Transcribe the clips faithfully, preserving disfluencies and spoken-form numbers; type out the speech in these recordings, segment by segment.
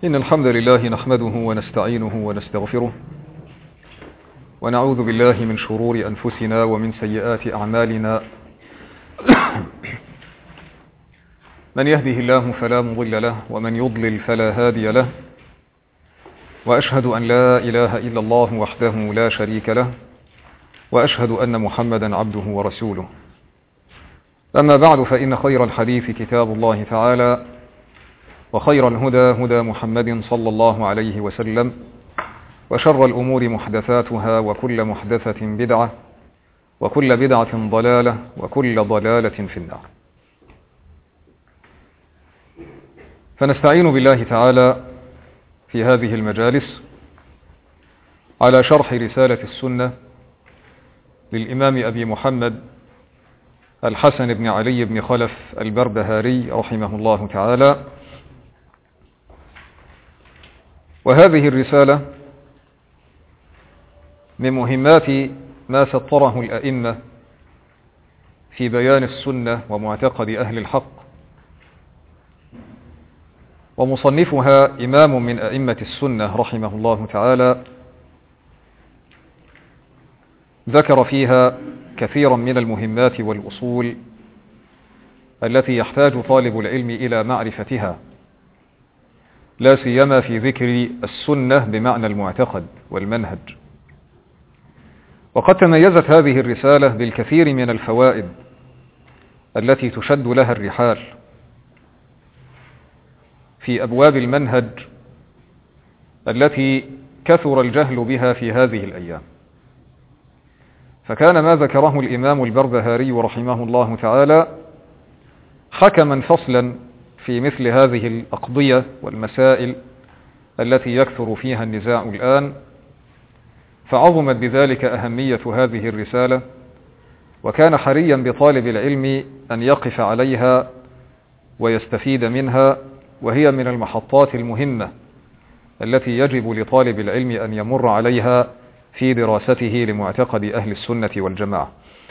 إن الحمد لله نحمده ونستعينه ونستغفره ونعوذ بالله من شرور أنفسنا ومن سيئات أعمالنا. من يهده الله فلا مضل له ومن يضلل فلا هادي له، وأشهد أن لا إله إلا الله وحده لا شريك له، وأشهد أن محمدا عبده ورسوله. أما بعد، فإن خير الحديث كتاب الله تعالى، وخير الهدى هدى محمد صلى الله عليه وسلم، وشر الأمور محدثاتها، وكل محدثة بدعة، وكل بدعة ضلالة، وكل ضلالة في النار. فنستعين بالله تعالى في هذه المجالس على شرح رسالة السنة للإمام أبي محمد الحسن بن علي بن خلف البربهاري رحمه الله تعالى. وهذه الرسالة من مهمات ما سطره الأئمة في بيان السنة ومعتقد أهل الحق، ومصنفها إمام من أئمة السنة رحمه الله تعالى ذكر فيها كثيرا من المهمات والأصول التي يحتاج طالب العلم إلى معرفتها، لا سيما في ذكر السنة بمعنى المعتقد والمنهج. وقد تميزت هذه الرسالة بالكثير من الفوائد التي تشد لها الرحال في أبواب المنهج التي كثر الجهل بها في هذه الأيام. فكان ما ذكره الإمام البربهاري رحمه الله تعالى حكما فصلا في مثل هذه الأقضية والمسائل التي يكثر فيها النزاع الآن، فعظمت بذلك أهمية هذه الرسالة، وكان حريا بطالب العلم أن يقف عليها ويستفيد منها، وهي من المحطات المهمة التي يجب لطالب العلم أن يمر عليها في دراسته لمعتقد أهل السنة والجماعة.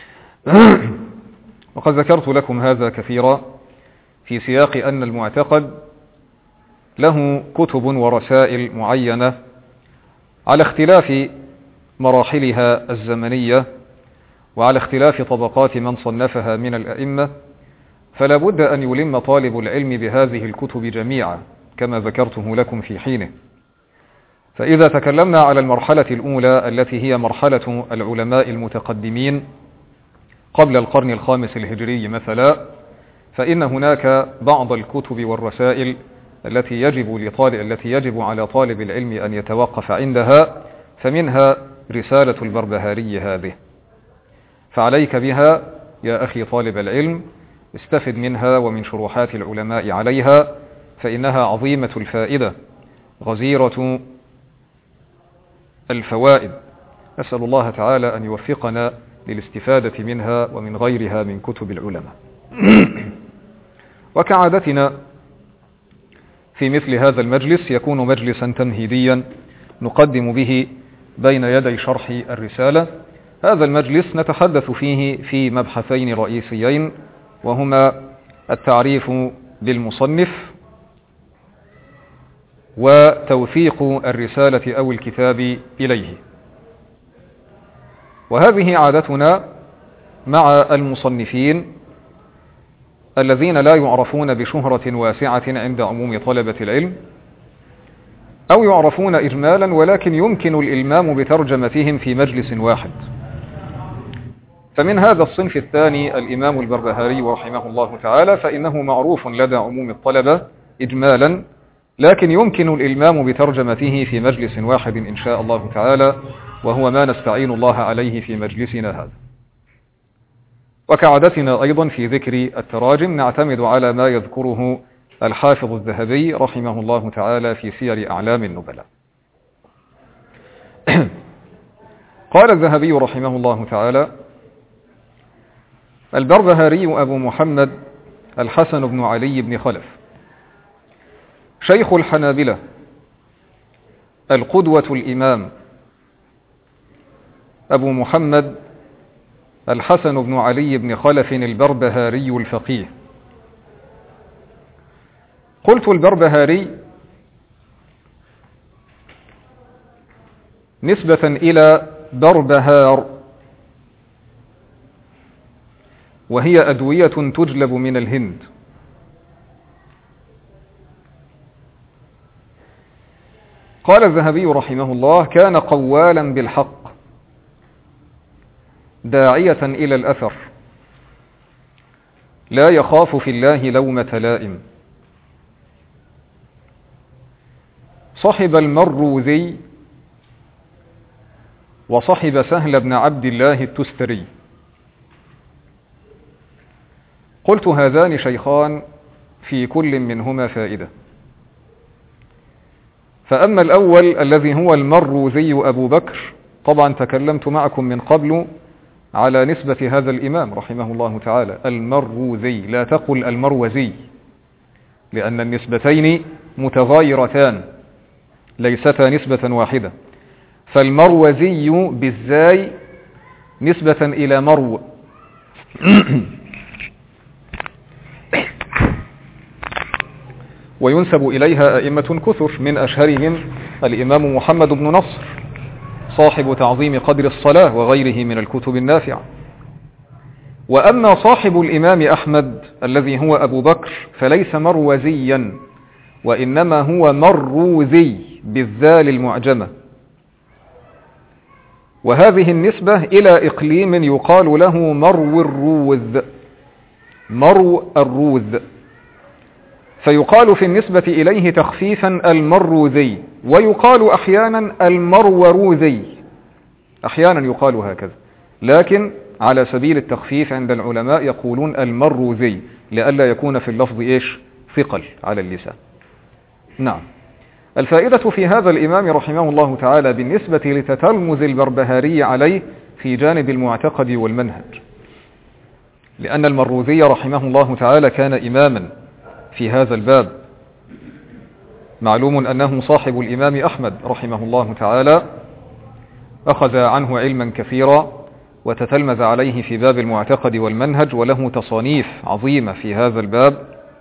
وقد ذكرت لكم هذا كثيرا في سياق أن المعتقد له كتب ورسائل معينة على اختلاف مراحلها الزمنية وعلى اختلاف طبقات من صنفها من الأئمة، فلا بد أن يلم طالب العلم بهذه الكتب جميعا كما ذكرته لكم في حينه. فإذا تكلمنا على المرحلة الأولى التي هي مرحلة العلماء المتقدمين قبل القرن الخامس الهجري مثلا، فإن هناك بعض الكتب والرسائل التي يجب لطالب التي يجب على طالب العلم أن يتوقف عندها، فمنها رسالة البربهاري هذه، فعليك بها يا أخي طالب العلم، استفد منها ومن شروحات العلماء عليها، فإنها عظيمة الفائدة غزيرة الفوائد. أسأل الله تعالى أن يوفقنا للاستفادة منها ومن غيرها من كتب العلماء. وكعادتنا في مثل هذا المجلس يكون مجلسا تمهيديا نقدم به بين يدي شرح الرسالة. هذا المجلس نتحدث فيه في مبحثين رئيسيين، وهما التعريف بالمصنف وتوثيق الرسالة أو الكتاب إليه. وهذه عادتنا مع المصنفين الذين لا يعرفون بشهرة واسعة عند عموم طلبة العلم، أو يعرفون إجمالا ولكن يمكن الإلمام بترجمتهم في مجلس واحد. فمن هذا الصنف الثاني الإمام البربهاري رحمه الله تعالى، فإنه معروف لدى عموم الطلبة إجمالا، لكن يمكن الإلمام بترجمته في مجلس واحد إن شاء الله تعالى، وهو ما نستعين الله عليه في مجلسنا هذا. وكعادتنا أيضا في ذكر التراجم نعتمد على ما يذكره الحافظ الذهبي رحمه الله تعالى في سير أعلام النبلاء. قال الذهبي رحمه الله تعالى: البربهاري أبو محمد الحسن بن علي بن خلف، شيخ الحنابلة، القدوة الإمام، أبو محمد الحسن بن علي بن خلف البربهاري الفقيه. قلت البربهاري نسبة إلى بربهار، وهي أدوية تجلب من الهند. قال الذهبي رحمه الله: كان قوالا بالحق داعية إلى الأثر، لا يخاف في الله لومة لائم. صحب المروذي وصحب سهل بن عبد الله التستري. قلت: هذان شيخان في كل منهما فائدة. فأما الأول الذي هو المروذي أبو بكر، طبعا تكلمت معكم من قبل على نسبة هذا الإمام رحمه الله تعالى، المروذي، لا تقل المروزي، لأن النسبتين متغايرتان ليستا نسبة واحدة. فالمروزي بالزاي نسبة إلى مرو وينسب إليها أئمة كثر، من أشهرهم الإمام محمد بن نصر صاحب تعظيم قدر الصلاة وغيره من الكتب النافعة. وأما صاحب الإمام أحمد الذي هو أبو بكر فليس مروزيا، وإنما هو مروذي بالذال المعجمة، وهذه النسبة إلى إقليم يقال له مرو الروذ، مرو الروذ، فيقال في النسبة إليه تخفيفا المروذي، ويقال أحيانا المروروذي، أحيانا يقال هكذا، لكن على سبيل التخفيف عند العلماء يقولون المروذي لئلا يكون في اللفظ إيش ثقل على اللسان. نعم. الفائدة في هذا الإمام رحمه الله تعالى بالنسبة لتتلمذ البربهاري عليه في جانب المعتقد والمنهج، لأن المروذي رحمه الله تعالى كان إماما في هذا الباب. معلوم أنه صاحب الإمام أحمد رحمه الله تعالى، أخذ عنه علما كثيرا وتتلمذ عليه في باب المعتقد والمنهج، وله تصانيف عظيمة في هذا الباب،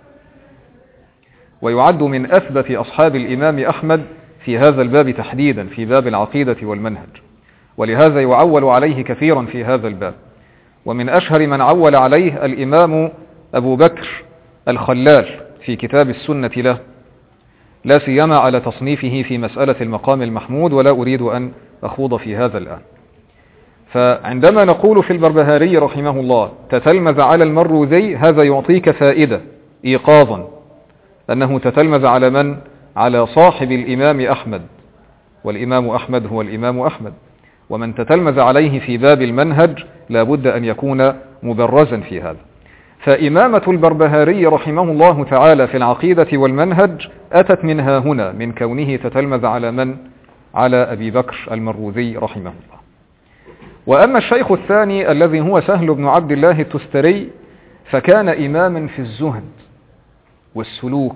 ويعد من أثبت أصحاب الإمام أحمد في هذا الباب تحديدا، في باب العقيدة والمنهج، ولهذا يعول عليه كثيرا في هذا الباب. ومن أشهر من عول عليه الإمام أبو بكر الخلال في كتاب السنة له، لا سيما على تصنيفه في مسألة المقام المحمود، ولا أريد أن أخوض في هذا الآن. فعندما نقول في البربهاري رحمه الله تتلمذ على المروذي، هذا يعطيك فائدة إيقاظا أنه تتلمذ على من؟ على صاحب الإمام أحمد، والإمام أحمد هو الإمام أحمد، ومن تتلمذ عليه في باب المنهج لا بد أن يكون مبرزا في هذا. فإمامة البربهاري رحمه الله تعالى في العقيدة والمنهج أتت منها هنا، من كونه تتلمذ على من؟ على أبي بكر المروذي رحمه الله. وأما الشيخ الثاني الذي هو سهل بن عبد الله التستري، فكان إماما في الزهد والسلوك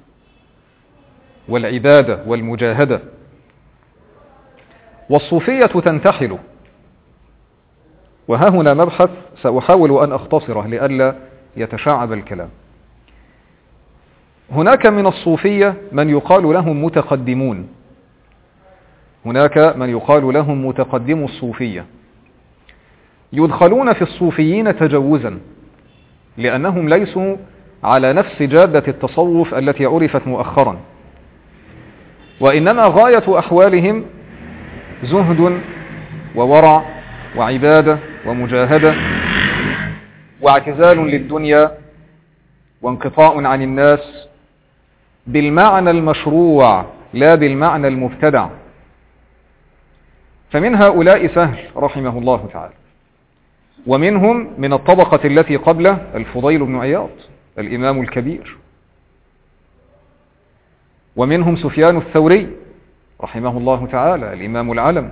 والعبادة والمجاهدة، والصوفية تنتحل. وها هنا مبحث سأحاول أن أختصره لئلا يتشعب الكلام. هناك من الصوفية من يقال لهم متقدمون، هناك من يقال لهم متقدم الصوفية، يدخلون في الصوفيين تجوزا، لأنهم ليسوا على نفس جادة التصوف التي عرفت مؤخرا، وإنما غاية أحوالهم زهد وورع وعبادة ومجاهدة واعتزال للدنيا وانقطاع عن الناس بالمعنى المشروع لا بالمعنى المبتدع. فمن هؤلاء سهل رحمه الله تعالى، ومنهم من الطبقة التي قبله الفضيل بن عياض الإمام الكبير، ومنهم سفيان الثوري رحمه الله تعالى الإمام العلم.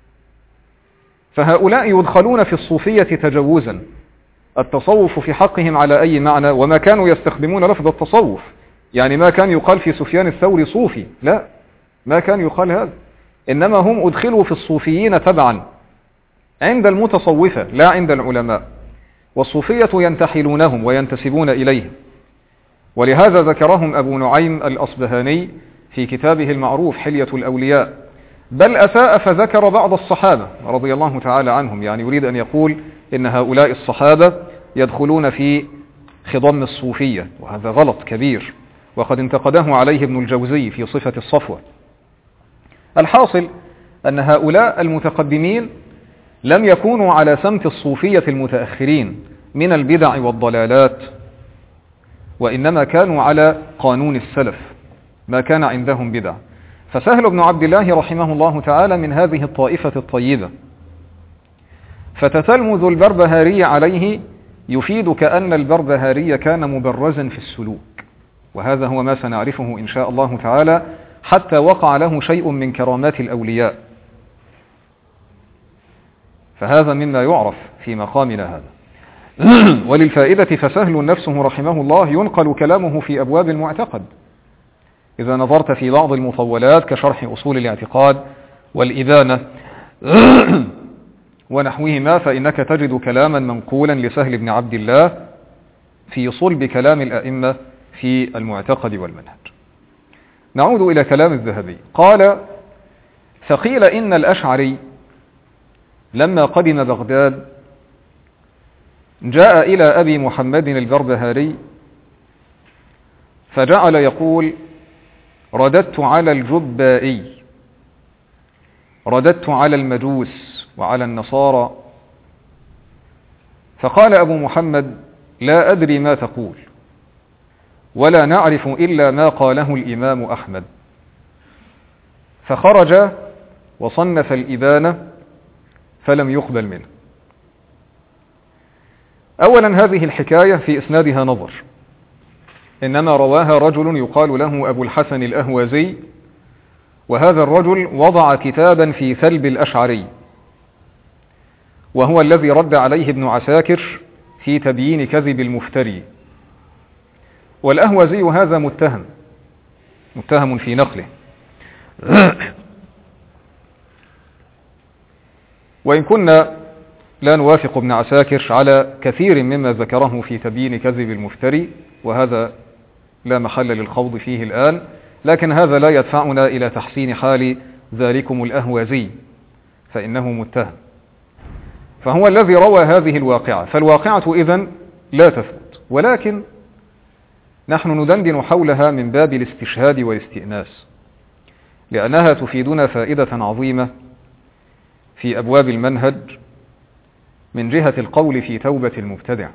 فهؤلاء يدخلون في الصوفية تجوزا، التصوف في حقهم على أي معنى، وما كانوا يستخدمون لفظ التصوف، يعني ما كان يقال في سفيان الثوري صوفي، لا، ما كان يقال هذا، إنما هم أدخلوا في الصوفيين تبعا عند المتصوفة لا عند العلماء، والصوفية ينتحلونهم وينتسبون إليهم. ولهذا ذكرهم أبو نعيم الأصبهاني في كتابه المعروف حلية الأولياء بل أساء فذكر بعض الصحابة رضي الله تعالى عنهم، يعني يريد أن يقول إن هؤلاء الصحابة يدخلون في خضم الصوفية، وهذا غلط كبير، وقد انتقده عليه ابن الجوزي في صفة الصفوة. الحاصل أن هؤلاء المتقدمين لم يكونوا على سمت الصوفية المتأخرين من البدع والضلالات، وإنما كانوا على قانون السلف، ما كان عندهم بدع. فسهل بن عبد الله رحمه الله تعالى من هذه الطائفة الطيبة، فتتلمذ البربهاري عليه يفيدك أن البربهاري كان مبرزا في السلوك، وهذا هو ما سنعرفه إن شاء الله تعالى، حتى وقع له شيء من كرامات الأولياء، فهذا مما يعرف في مقامنا هذا. وللفائدة فسهل نفسه رحمه الله ينقل كلامه في أبواب المعتقد، إذا نظرت في بعض المطولات كشرح أصول الاعتقاد والإبانة ونحوهما، فإنك تجد كلاما منقولا لسهل بن عبد الله في صلب كلام الأئمة في المعتقد والمنهج. نعود إلى كلام الذهبي. قال: فقيل إن الأشعري لما قدم بغداد جاء إلى أبي محمد البربهاري فجعل يقول: رددت على الجبائي، رددت على المجوس وعلى النصارى. فقال أبو محمد: لا أدري ما تقول، ولا نعرف إلا ما قاله الإمام أحمد. فخرج وصنف الإبانة فلم يقبل منه. أولا هذه الحكاية في إسنادها نظر، إنما رواها رجل يقال له أبو الحسن الأهوازي، وهذا الرجل وضع كتابا في ثلب الأشعري، وهو الذي رد عليه ابن عساكر في تبيين كذب المفتري. والأهوازي هذا متهم متهم في نقله، وإن كنا لا نوافق ابن عساكر على كثير مما ذكره في تبيين كذب المفتري، وهذا لا محل للخوض فيه الآن، لكن هذا لا يدفعنا إلى تحسين حال ذلكم الأهوازي، فإنه متهم، فهو الذي روى هذه الواقعة. فالواقعة إذن لا تثبت، ولكن نحن ندندن حولها من باب الاستشهاد والاستئناس، لأنها تفيدنا فائدة عظيمة في أبواب المنهج من جهة القول في توبة المبتدع.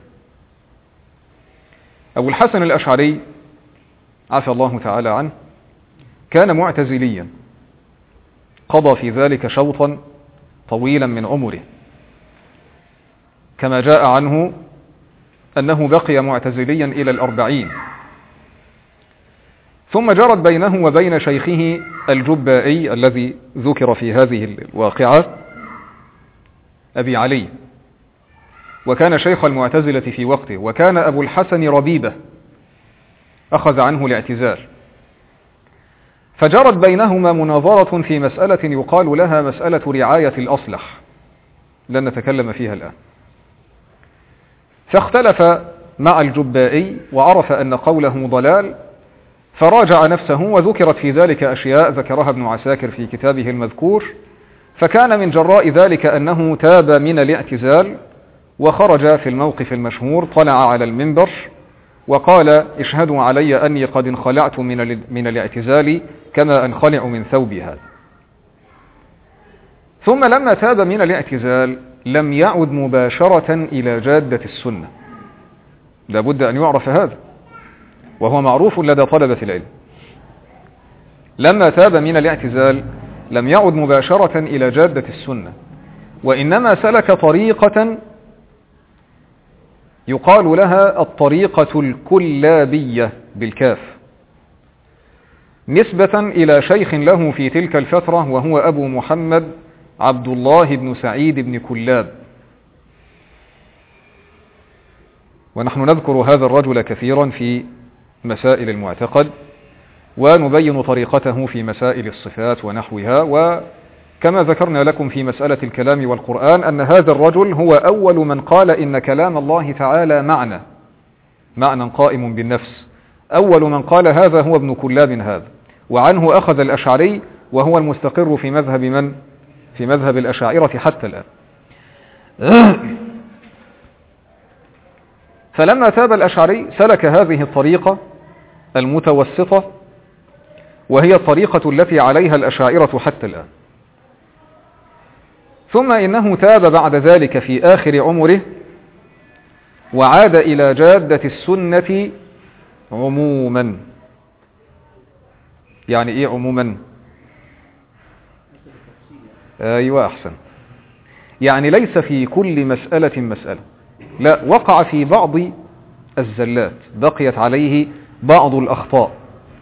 أبو الحسن الأشعري عفى الله تعالى عنه كان معتزليا، قضى في ذلك شوطا طويلا من عمره، كما جاء عنه أنه بقي معتزليا إلى الأربعين. ثم جرت بينه وبين شيخه الجبائي الذي ذكر في هذه الواقعة أبي علي، وكان شيخ المعتزلة في وقته، وكان أبو الحسن ربيبة أخذ عنه الاعتزال. فجرت بينهما مناظرة في مسألة يقال لها مسألة رعاية الأصلح، لن نتكلم فيها الآن. فاختلف مع الجبائي وعرف أن قوله ضلال، فراجع نفسه، وذكرت في ذلك أشياء ذكرها ابن عساكر في كتابه المذكور. فكان من جراء ذلك أنه تاب من الاعتزال وخرج في الموقف المشهور، طلع على المنبر وقال: اشهدوا علي أني قد انخلعت من من الاعتزال كما انخلع من ثوبي هذا. ثم لما تاب من الاعتزال لم يعد مباشرة إلى جادة السنة، لابد أن يعرف هذا، وهو معروف لدى طلبة العلم. لما تاب من الاعتزال لم يعد مباشرة إلى جادة السنة، وإنما سلك طريقة يقال لها الطريقة الكلابية بالكاف، نسبة إلى شيخ له في تلك الفترة، وهو أبو محمد عبد الله بن سعيد بن كلاب. ونحن نذكر هذا الرجل كثيرا في مسائل المعتقد، ونبين طريقته في مسائل الصفات ونحوها. وكما ذكرنا لكم في مسألة الكلام والقرآن أن هذا الرجل هو أول من قال إن كلام الله تعالى معنى معنى قائم بالنفس. أول من قال هذا هو ابن كلاب هذا، وعنه أخذ الأشعري وهو المستقر في مذهب من؟ في مذهب الأشاعرة حتى الآن. فلما تاب الأشعري سلك هذه الطريقة المتوسطة، وهي الطريقة التي عليها الأشاعرة حتى الآن. ثم إنه تاب بعد ذلك في آخر عمره وعاد إلى جادة السنة عموما. يعني إيه عموما؟ أيوة أحسن. يعني ليس في كل مسألة مسألة، لا، وقع في بعض الزلات، بقيت عليه بعض الأخطاء،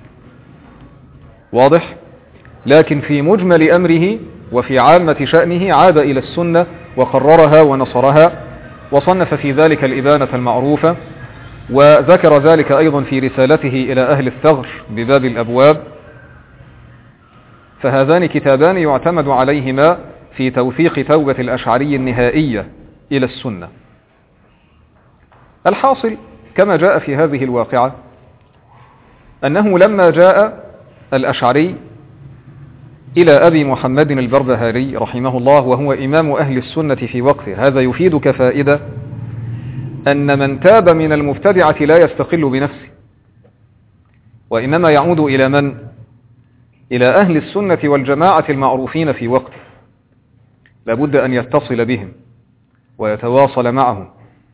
واضح؟ لكن في مجمل أمره وفي عامة شأنه عاد إلى السنة وقررها ونصرها، وصنف في ذلك الإبانة المعروفة، وذكر ذلك أيضا في رسالته إلى أهل الثغر بباب الأبواب. فهذان كتابان يعتمد عليهما في توثيق توبة الأشعري النهائية إلى السنة. الحاصل كما جاء في هذه الواقعة أنه لما جاء الأشعري إلى أبي محمد البربهاري رحمه الله وهو إمام أهل السنة في وقته، هذا يفيدك فائدة أن من تاب من المبتدعة لا يستقل بنفسه، وإنما يعود إلى من؟ إلى أهل السنة والجماعة المعروفين في وقته، لابد أن يتصل بهم ويتواصل معهم.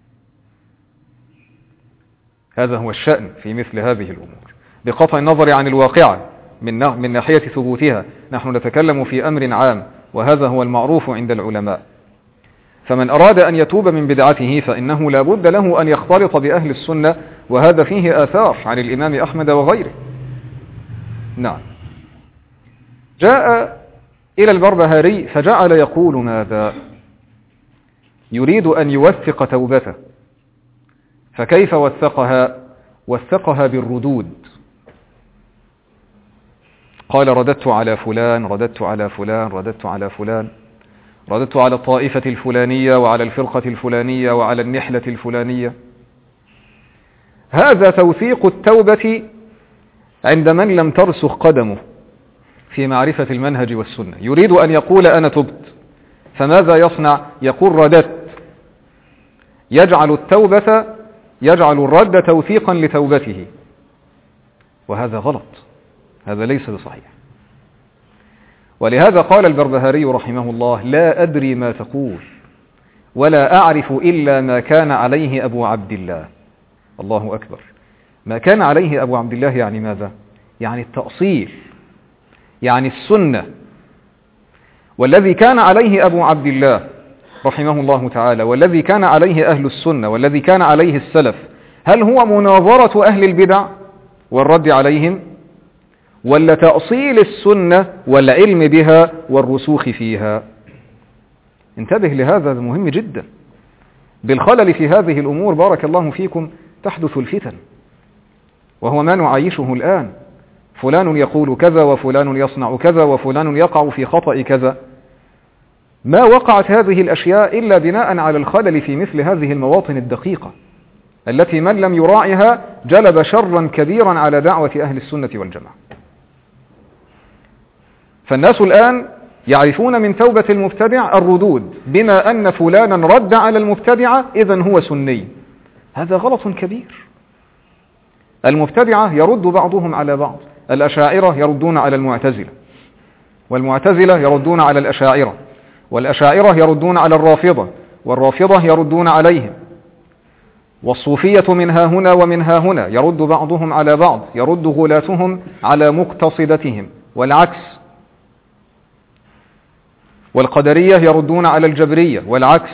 هذا هو الشأن في مثل هذه الأمور، بقطع النظر عن الواقعة من من ناحية ثبوتها. نحن نتكلم في أمر عام، وهذا هو المعروف عند العلماء. فمن أراد أن يتوب من بدعته فإنه لا بد له أن يختلط بأهل السنة، وهذا فيه آثار عن الإمام أحمد وغيره. نعم. جاء إلى البربهاري فجعل يقول ماذا؟ يريد أن يوثق توبته. فكيف وثقها؟ وثقها بالردود. قال رددت على فلان، رددت على فلان، رددت على فلان، رددت على الطائفة الفلانية وعلى الفرقة الفلانية وعلى النحلة الفلانية. هذا توثيق التوبة عند من لم ترسخ قدمه في معرفة المنهج والسنة. يريد أن يقول أنا تبت، فماذا يصنع؟ يقول رددت، يجعل التوبة يجعل الرد توثيقا لتوبته، وهذا غلط، هذا ليس بصحيح. ولهذا قال البربهاري رحمه الله: لا أدري ما تقول ولا أعرف إلا ما كان عليه أبو عبد الله. الله أكبر. ما كان عليه أبو عبد الله يعني ماذا؟ يعني التأصيل، يعني السنة. والذي كان عليه أبو عبد الله رحمه الله تعالى والذي كان عليه أهل السنة والذي كان عليه السلف، هل هو مناظرة أهل البدع والرد عليهم، ولا تأصيل السنة والعلم بها والرسوخ فيها؟ انتبه لهذا، مهم جدا. بالخلل في هذه الأمور بارك الله فيكم تحدث الفتن، وهو ما نعيشه الآن. فلان يقول كذا وفلان يصنع كذا وفلان يقع في خطأ كذا. ما وقعت هذه الأشياء إلا بناء على الخلل في مثل هذه المواطن الدقيقة التي من لم يراعها جلب شرا كبيرا على دعوة أهل السنة والجماعة. فالناس الآن يعرفون من توبة المبتدع الردود، بما أن فلانا رد على المبتدعة إذن هو سني. هذا غلط كبير. المبتدعة يرد بعضهم على بعض. الأشاعرة يردون على المعتزلة، والمعتزلة يردون على الأشاعرة، والأشاعرة يردون على الرافضة، والرافضة يردون عليهم، والصوفية منها هنا ومنها هنا، يرد بعضهم على بعض، يرد غلاتهم على مقتصدتهم، والعكس. والقدرية يردون على الجبرية، والعكس.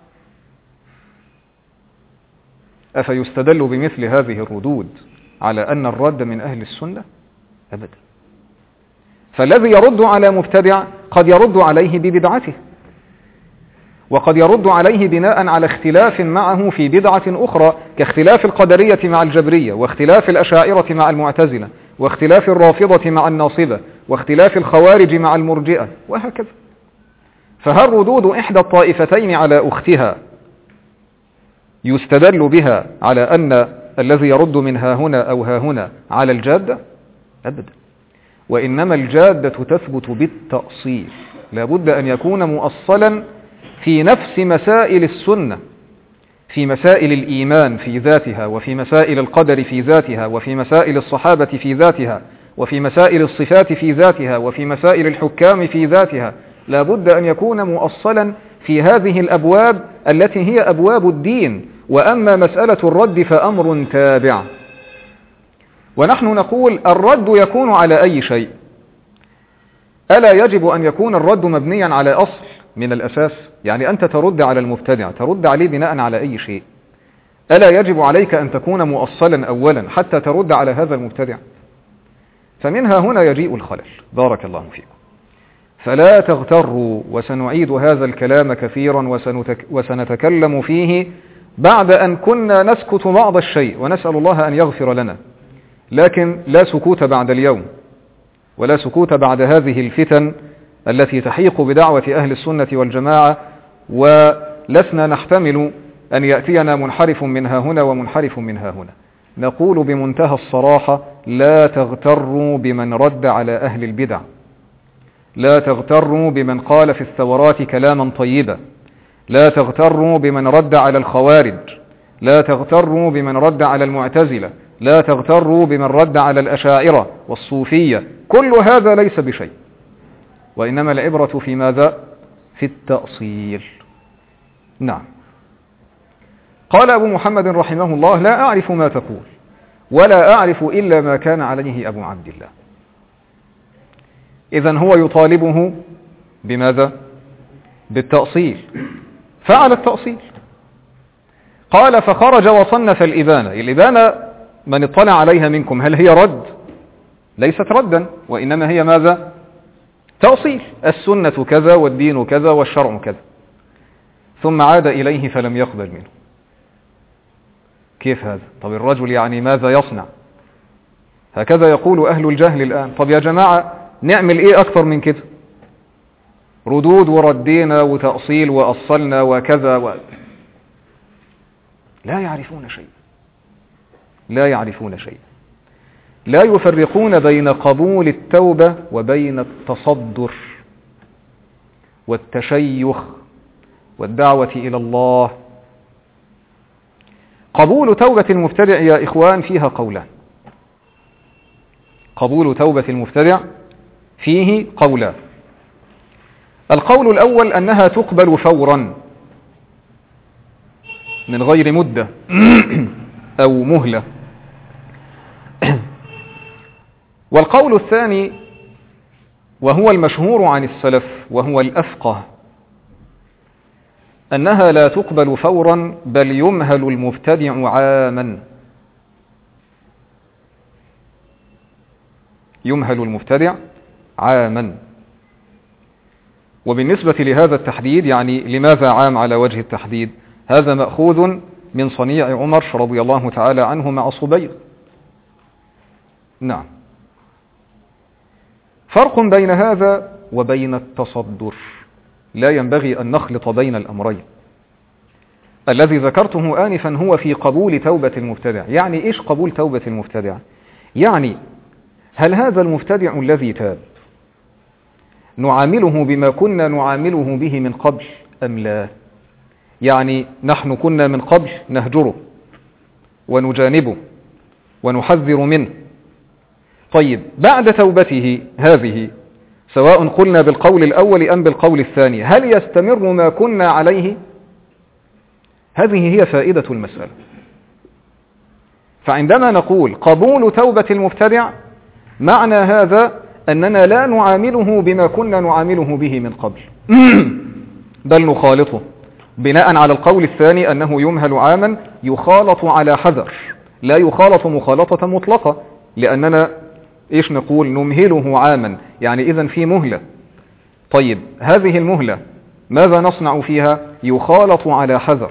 أفيستدل بمثل هذه الردود على أن الرد من أهل السنة؟ أبدا. فالذي يرد على مبتدع قد يرد عليه ببدعته، وقد يرد عليه بناء على اختلاف معه في بدعة أخرى، كاختلاف القدرية مع الجبرية، واختلاف الأشاعرة مع المعتزلة، واختلاف الرافضة مع الناصبة، واختلاف الخوارج مع المرجئة، وهكذا. فهل ردود إحدى الطائفتين على أختها يستدل بها على أن الذي يرد من ها هنا أو ها هنا على الجادة؟ أبدا. وإنما الجادة تثبت بالتأصيل، لابد أن يكون مؤصلا في نفس مسائل السنة، في مسائل الإيمان في ذاتها، وفي مسائل القدر في ذاتها، وفي مسائل الصحابة في ذاتها، وفي مسائل الصفات في ذاتها، وفي مسائل الحكام في ذاتها. لابد أن يكون مؤصلا في هذه الأبواب التي هي أبواب الدين. وأما مسألة الرد فأمر تابع. ونحن نقول الرد يكون على أي شيء؟ ألا يجب أن يكون الرد مبنيا على أصل من الأساس؟ يعني أنت ترد على المبتدع، ترد عليه بناء على أي شيء؟ ألا يجب عليك أن تكون مؤصلا أولا حتى ترد على هذا المبتدع؟ فمنها هنا يجيء الخلل. بارك الله فيكم. فلا تغتروا، وسنعيد هذا الكلام كثيرا وسنتك وسنتكلم فيه بعد أن كنا نسكت بعض الشيء، ونسأل الله أن يغفر لنا، لكن لا سكوت بعد اليوم، ولا سكوت بعد هذه الفتن التي تحيق بدعوة أهل السنة والجماعة، ولسنا نحتمل أن يأتينا منحرف منها هنا ومنحرف منها هنا. نقول بمنتهى الصراحة: لا تغتروا بمن رد على أهل البدع، لا تغتروا بمن قال في الثورات كلاما طيبا، لا تغتروا بمن رد على الخوارج، لا تغتروا بمن رد على المعتزلة، لا تغتروا بمن رد على الأشاعرة والصوفية. كل هذا ليس بشيء، وإنما العبرة في ماذا؟ في التأصيل. نعم. قال أبو محمد رحمه الله: لا أعرف ما تقول، ولا أعرف إلا ما كان عليه أبو عبد الله. إذن هو يطالبه بماذا؟ بالتأصيل. فعل التأصيل. قال: فخرج وصنف الإبانة. الإبانة من اطلع عليها منكم، هل هي رد؟ ليست ردا، وإنما هي ماذا؟ تأصيل. السنة كذا، والدين كذا، والشرع كذا. ثم عاد إليه فلم يقبل منه. كيف هذا؟ طب الرجل يعني ماذا يصنع؟ هكذا يقول أهل الجهل الآن. طب يا جماعة نعمل إيه أكثر من كده؟ ردود وردينا وتأصيل وأصلنا وكذا و... لا يعرفون شيء، لا يعرفون شيء. لا يفرقون بين قبول التوبة وبين التصدر والتشيخ والدعوة إلى الله. قبول توبة المبتدع يا إخوان فيها قولان. قبول توبة المبتدع فيه قولان. القول الأول أنها تقبل فورا من غير مدة أو مهلة. والقول الثاني وهو المشهور عن السلف وهو الأفقه، أنها لا تقبل فورا بل يمهل المبتدع عاما. يمهل المبتدع عاما. وبالنسبة لهذا التحديد، يعني لماذا عام على وجه التحديد؟ هذا مأخوذ من صنيع عمر رضي الله تعالى عنه مع صبيغ. نعم. فرق بين هذا وبين التصدر. لا ينبغي أن نخلط بين الأمرين. الذي ذكرته آنفا هو في قبول توبة المبتدع. يعني إيش قبول توبة المبتدع؟ يعني هل هذا المبتدع الذي تاب نعامله بما كنا نعامله به من قبل أم لا؟ يعني نحن كنا من قبل نهجره ونجانبه ونحذر منه. طيب بعد توبته هذه، سواء قلنا بالقول الأول أم بالقول الثاني، هل يستمر ما كنا عليه؟ هذه هي فائدة المسألة. فعندما نقول قبول توبة المبتدع، معنى هذا أننا لا نعامله بما كنا نعامله به من قبل بل نخالطه بناء على القول الثاني أنه يمهل عاما، يخالط على حذر، لا يخالط مخالطة مطلقة، لأننا إيش نقول؟ نمهله عاما، يعني إذن في مهلة. طيب هذه المهلة ماذا نصنع فيها؟ يخالط على حذر،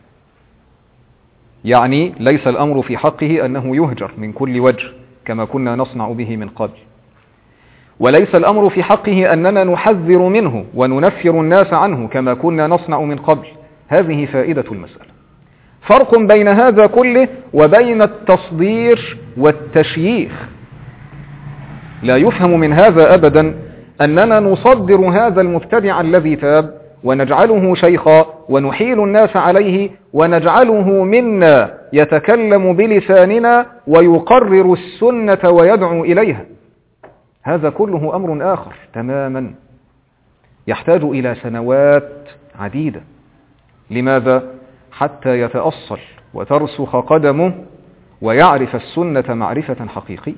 يعني ليس الأمر في حقه أنه يهجر من كل وجه كما كنا نصنع به من قبل، وليس الأمر في حقه أننا نحذر منه وننفر الناس عنه كما كنا نصنع من قبل. هذه فائدة المسألة. فرق بين هذا كله وبين التصدير والتشييخ. لا يفهم من هذا أبدا أننا نصدر هذا المبتدع الذي تاب ونجعله شيخا ونحيل الناس عليه ونجعله منا يتكلم بلساننا ويقرر السنة ويدعو إليها. هذا كله أمر آخر تماما يحتاج إلى سنوات عديدة. لماذا؟ حتى يتأصل وترسخ قدمه ويعرف السنة معرفة حقيقية.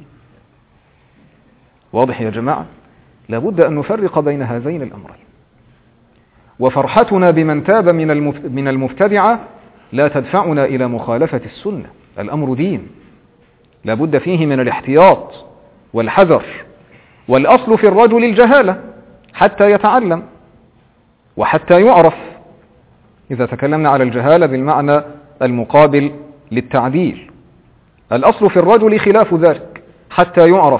واضح يا جماعة؟ لابد أن نفرق بين هذين الأمرين. وفرحتنا بمن تاب من المبتدعة لا تدفعنا إلى مخالفة السنة. الأمر دين لابد فيه من الاحتياط والحذر، والأصل في الرجل الجهالة حتى يتعلم وحتى يعرف. إذا تكلمنا على الجهالة بالمعنى المقابل للتعديل، الأصل في الرجل خلاف ذلك حتى يعرف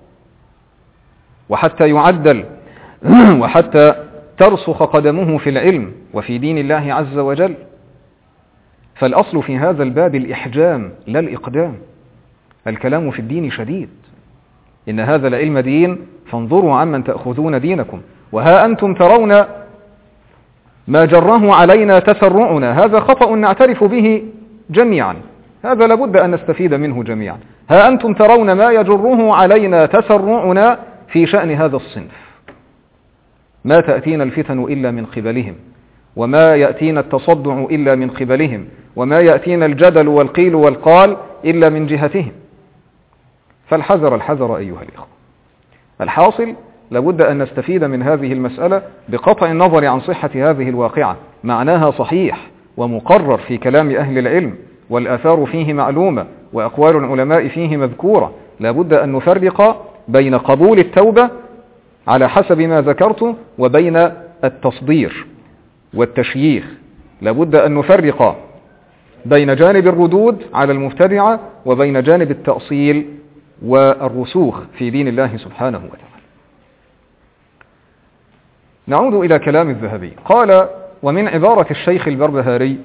وحتى يعدل وحتى ترسخ قدمه في العلم وفي دين الله عز وجل. فالأصل في هذا الباب الإحجام لا الإقدام. الكلام في الدين شديد. إن هذا العلم دين فانظروا عمن تأخذون دينكم. وها أنتم ترون ما جره علينا تسرعنا، هذا خطأ نعترف به جميعا، هذا لابد أن نستفيد منه جميعا. ها أنتم ترون ما يجره علينا تسرعنا في شأن هذا الصنف. ما تأتينا الفتن إلا من قبلهم، وما يأتينا التصدع إلا من قبلهم، وما يأتينا الجدل والقيل والقال إلا من جهتهم. فالحذر الحذر أيها الإخوة. الحاصل لابد أن نستفيد من هذه المسألة بقطع النظر عن صحة هذه الواقعة. معناها صحيح ومقرر في كلام أهل العلم، والآثار فيه معلومة، وأقوال العلماء فيه مذكورة. لابد أن نفرق بين قبول التوبة على حسب ما ذكرت وبين التصدير والتشييخ. لابد أن نفرق بين جانب الردود على المبتدعة وبين جانب التأصيل والرسوخ في دين الله سبحانه وتعالى. نعود إلى كلام الذهبي. قال: ومن عبارة الشيخ البربهاري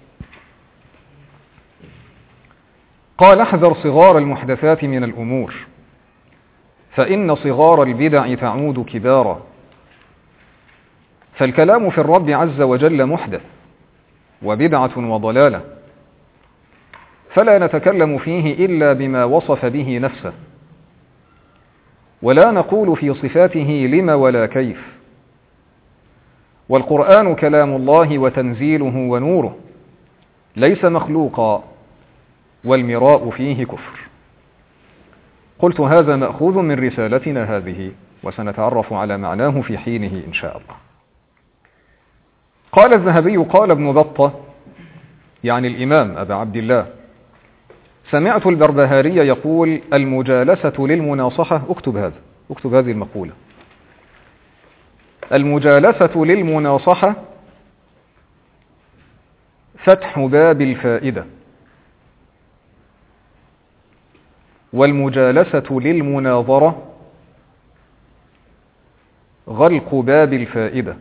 قال: احذر صغار المحدثات من الأمور، فإن صغار البدع تعود كبارا. فالكلام في الرب عز وجل محدث وبدعة وضلالة، فلا نتكلم فيه إلا بما وصف به نفسه، ولا نقول في صفاته لم ولا كيف. والقرآن كلام الله وتنزيله ونوره، ليس مخلوقا، والمراء فيه كفر. قلت: هذا مأخوذ من رسالتنا هذه، وسنتعرف على معناه في حينه إن شاء الله. قال الذهبي: قال ابن بطة، يعني الإمام أبا عبد الله: سمعت البربهاري يقول: المجالسة للمناصحة. اكتب هذا، اكتب هذه المقولة: المجالسة للمناصحة فتح باب الفائدة، والمجالسة للمناظرة غلق باب الفائدة.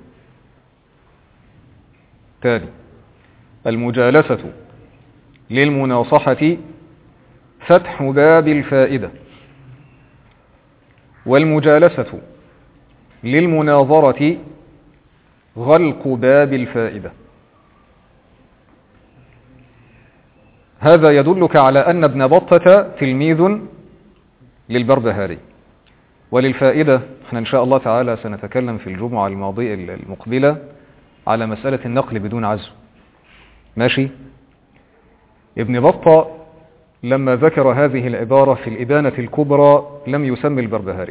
تالي: المجالسة للمناصحة فتح باب الفائدة، والمجالسة للمناظرة غلق باب الفائدة. هذا يدلك على أن ابن بطة تلميذ للبربهاري. وللفائدة احنا إن شاء الله تعالى سنتكلم في الجمعة الماضية المقبلة على مسألة النقل بدون عزم. ماشي؟ ابن بطة لما ذكر هذه العبارة في الإبانة الكبرى لم يسمي البربهاري.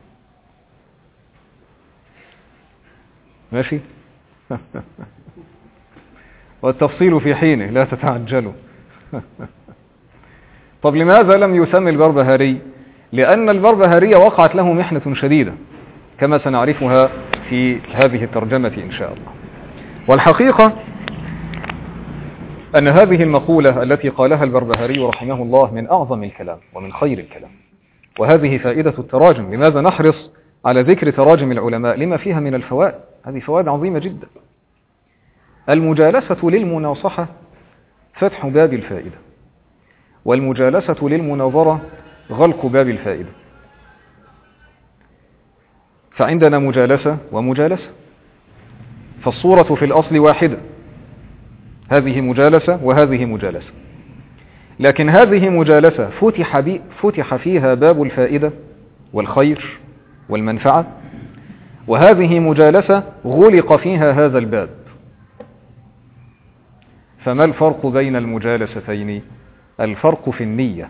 ماشي؟ والتفصيل في حينه، لا تتعجلوا. طب لماذا لم يسمي البربهاري؟ لأن البربهاري وقعت له محنة شديدة كما سنعرفها في هذه الترجمة إن شاء الله. والحقيقة أن هذه المقولة التي قالها البربهاري رحمه الله من أعظم الكلام ومن خير الكلام. وهذه فائدة التراجم. لماذا نحرص على ذكر تراجم العلماء؟ لما فيها من الفوائد، هذه فوائد عظيمة جدا. المجالسة للمناصحة فتح باب الفائدة، والمجالسة للمناظرة غلق باب الفائدة. فعندنا مجالسة ومجالسة، فالصورة في الأصل واحدة، هذه مجالسة وهذه مجالسة، لكن هذه مجالسة فتح, بي فتح فيها باب الفائدة والخير والمنفعة، وهذه مجالسة غلق فيها هذا الباب. فما الفرق بين المجالستين؟ الفرق في النية.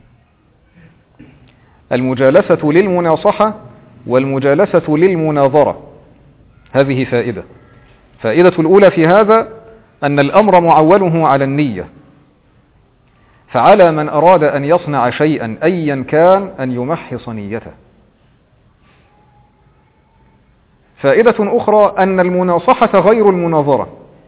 المجالسة للمناصحة والمجالسة للمناظرة، هذه فائدة. فائدة الأولى في هذا أن الأمر معوله على النية، فعلى من أراد أن يصنع شيئا أيا كان أن يمحص نيته. فائدة أخرى أن المناصحة غير المناظرة.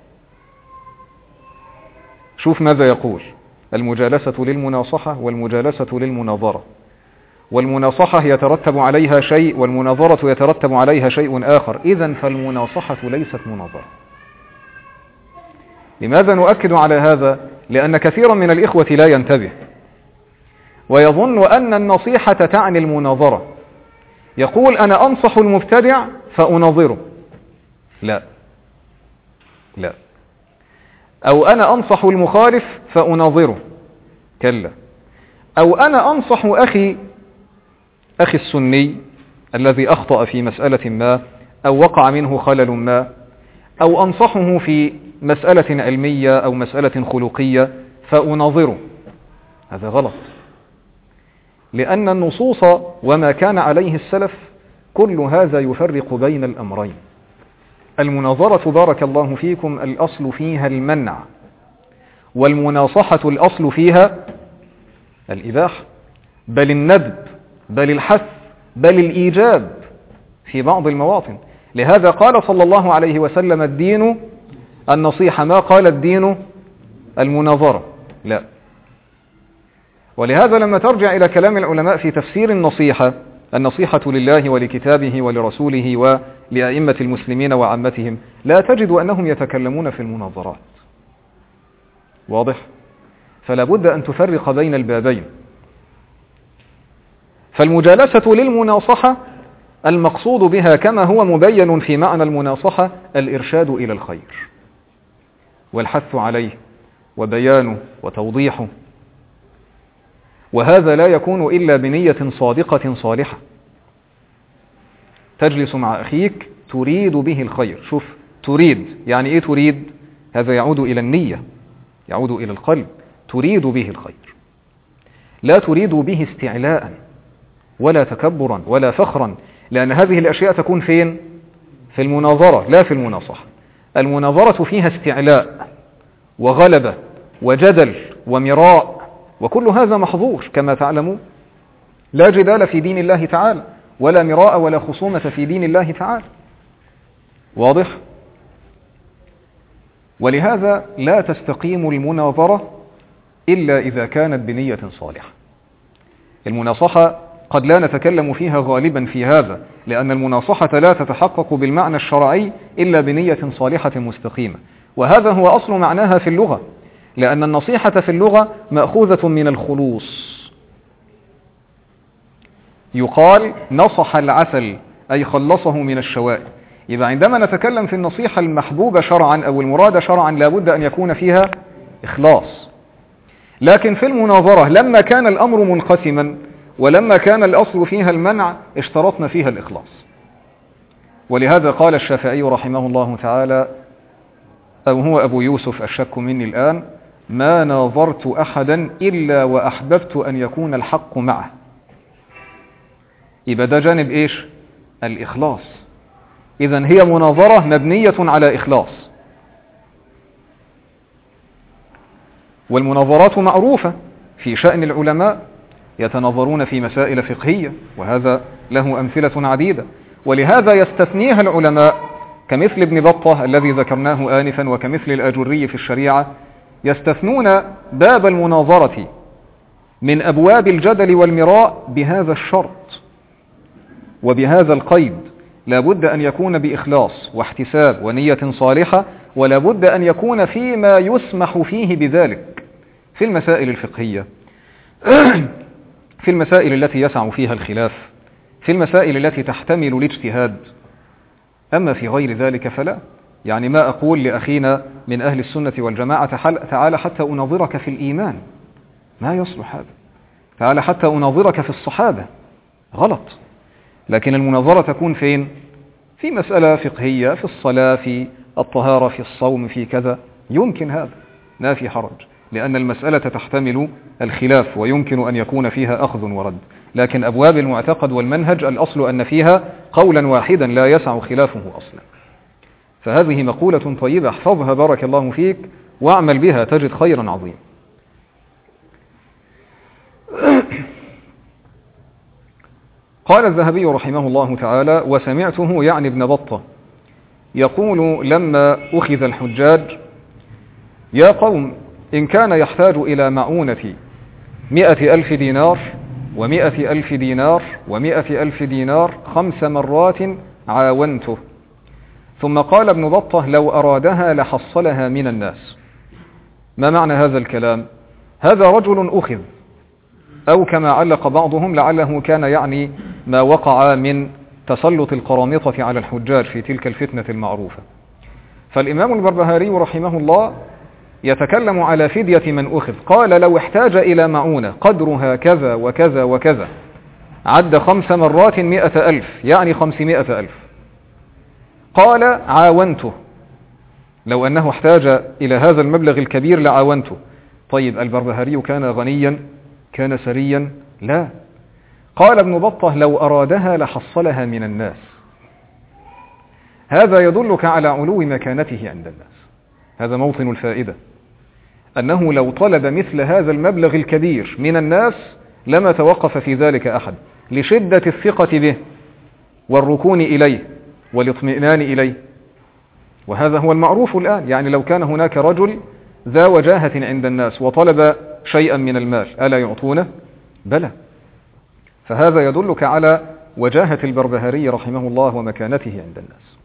شوف ماذا يقول: المجالسة للمناصحة والمجالسة للمناظرة، والمناصحة يترتب عليها شيء والمناظرة يترتب عليها شيء آخر، إذن فالمناصحة ليست مناظرة. لماذا نؤكد على هذا؟ لأن كثيرا من الإخوة لا ينتبه ويظن أن النصيحة تعني المناظرة، يقول أنا أنصح المبتدع فأناظره. لا لا. أو أنا أنصح المخالف فأناظره. كلا. أو أنا أنصح أخي أخي السني الذي أخطأ في مسألة ما أو وقع منه خلل ما، أو أنصحه في مسألة علمية أو مسألة خلقية فأناظره. هذا غلط، لأن النصوص وما كان عليه السلف كل هذا يفرق بين الأمرين. المناظرة بارك الله فيكم الأصل فيها المنع، والمناصحة الأصل فيها الإباحة، بل الندب، بل الحث، بل الإيجاب في بعض المواطن. لهذا قال صلى الله عليه وسلم: الدين النصيحة، ما قال الدين المناظرة. لا. ولهذا لما ترجع إلى كلام العلماء في تفسير النصيحة: النصيحة لله ولكتابه ولرسوله ولأئمة المسلمين وعامتهم، لا تجد أنهم يتكلمون في المناظرات. واضح؟ فلا بد أن تفرق بين البابين. فالمجالسة للمناصحة المقصود بها كما هو مبين في معنى المناصحة الإرشاد إلى الخير والحث عليه وبيانه وتوضيحه، وهذا لا يكون إلا بنية صادقة صالحة. تجلس مع أخيك تريد به الخير. شوف، تريد يعني إيه؟ تريد هذا يعود إلى النية، يعود إلى القلب. تريد به الخير، لا تريد به استعلاء ولا تكبرا ولا فخرا، لأن هذه الأشياء تكون فين؟ في المناظرة لا في المناصحة. المناظرة فيها استعلاء وغلبة وجدل ومراء، وكل هذا محظور كما تعلمون. لا جدال في دين الله تعالى، ولا مراء ولا خصومة في دين الله تعالى. واضح؟ ولهذا لا تستقيم المناظرة إلا إذا كانت بنية صالحة. المناصحة قد لا نتكلم فيها غالبا في هذا، لأن المناصحة لا تتحقق بالمعنى الشرعي إلا بنية صالحة مستقيمة، وهذا هو أصل معناها في اللغة، لأن النصيحة في اللغة مأخوذة من الخلوص. يقال نصح العسل أي خلصه من الشوائب. إذا عندما نتكلم في النصيحة المحبوبة شرعا أو المرادة شرعا لابد أن يكون فيها إخلاص. لكن في المناظرة لما كان الأمر منقسما ولما كان الأصل فيها المنع اشترطنا فيها الإخلاص. ولهذا قال الشافعي رحمه الله تعالى، أو هو أبو يوسف الشك مني الآن: ما ناظرت أحدا إلا وأحببت أن يكون الحق معه. يبقى ده جانب إيش؟ الإخلاص. إذن هي مناظرة مبنية على إخلاص. والمناظرات معروفة في شأن العلماء، يتناظرون في مسائل فقهية، وهذا له أمثلة عديدة. ولهذا يستثنيها العلماء كمثل ابن بطة الذي ذكرناه آنفا، وكمثل الآجري في الشريعة، يستثنون باب المناظرة من أبواب الجدل والمراء بهذا الشرط وبهذا القيد: لا بد أن يكون بإخلاص واحتساب ونية صالحة، ولا بد أن يكون فيما يسمح فيه بذلك في المسائل الفقهية. في المسائل التي يسع فيها الخلاف في المسائل التي تحتمل الاجتهاد، أما في غير ذلك فلا. يعني ما أقول لأخينا من أهل السنة والجماعة تعالى حتى أناظرك في الإيمان، ما يصلح هذا. تعالى حتى أناظرك في الصحابة، غلط. لكن المناظرة تكون فين؟ في مسألة فقهية، في الصلاة، في الطهارة، في الصوم، في كذا، يمكن هذا، لا في حرج، لأن المسألة تحتمل الخلاف ويمكن أن يكون فيها أخذ ورد. لكن أبواب المعتقد والمنهج الأصل أن فيها قولا واحدا لا يسع خلافه أصلا. فهذه مقولة طيبة، احفظها بارك الله فيك واعمل بها تجد خيرا عظيما. قال الذهبي رحمه الله تعالى: وسمعته يعني ابن بطة يقول لما أخذ الحجاج: يا قوم، إن كان يحتاج إلى معونة مئة ألف دينار ومئة ألف دينار ومئة ألف دينار خمس مرات عاونته. ثم قال ابن بطة: لو أرادها لحصلها من الناس. ما معنى هذا الكلام؟ هذا رجل أخذ، أو كما علق بعضهم لعله كان يعني ما وقع من تسلط القرامطة على الحجاج في تلك الفتنة المعروفة. فالإمام البربهاري رحمه الله يتكلم على فدية من أخذ، قال: لو احتاج إلى معونة قدرها كذا وكذا وكذا، عد خمس مرات مئة ألف، يعني خمسمائة ألف، قال: عاونته. لو أنه احتاج إلى هذا المبلغ الكبير لعاونته. طيب البربهاري كان غنيا؟ كان سريا؟ لا. قال ابن بطة: لو أرادها لحصلها من الناس. هذا يدلك على علو مكانته عند الناس. هذا موطن الفائدة، أنه لو طلب مثل هذا المبلغ الكبير من الناس لما توقف في ذلك أحد، لشدة الثقة به والركون إليه والاطمئنان إليه. وهذا هو المعروف الآن. يعني لو كان هناك رجل ذا وجاهة عند الناس وطلب شيئا من المال، ألا يعطونه؟ بلى. فهذا يدلك على وجاهة البربهاري رحمه الله ومكانته عند الناس.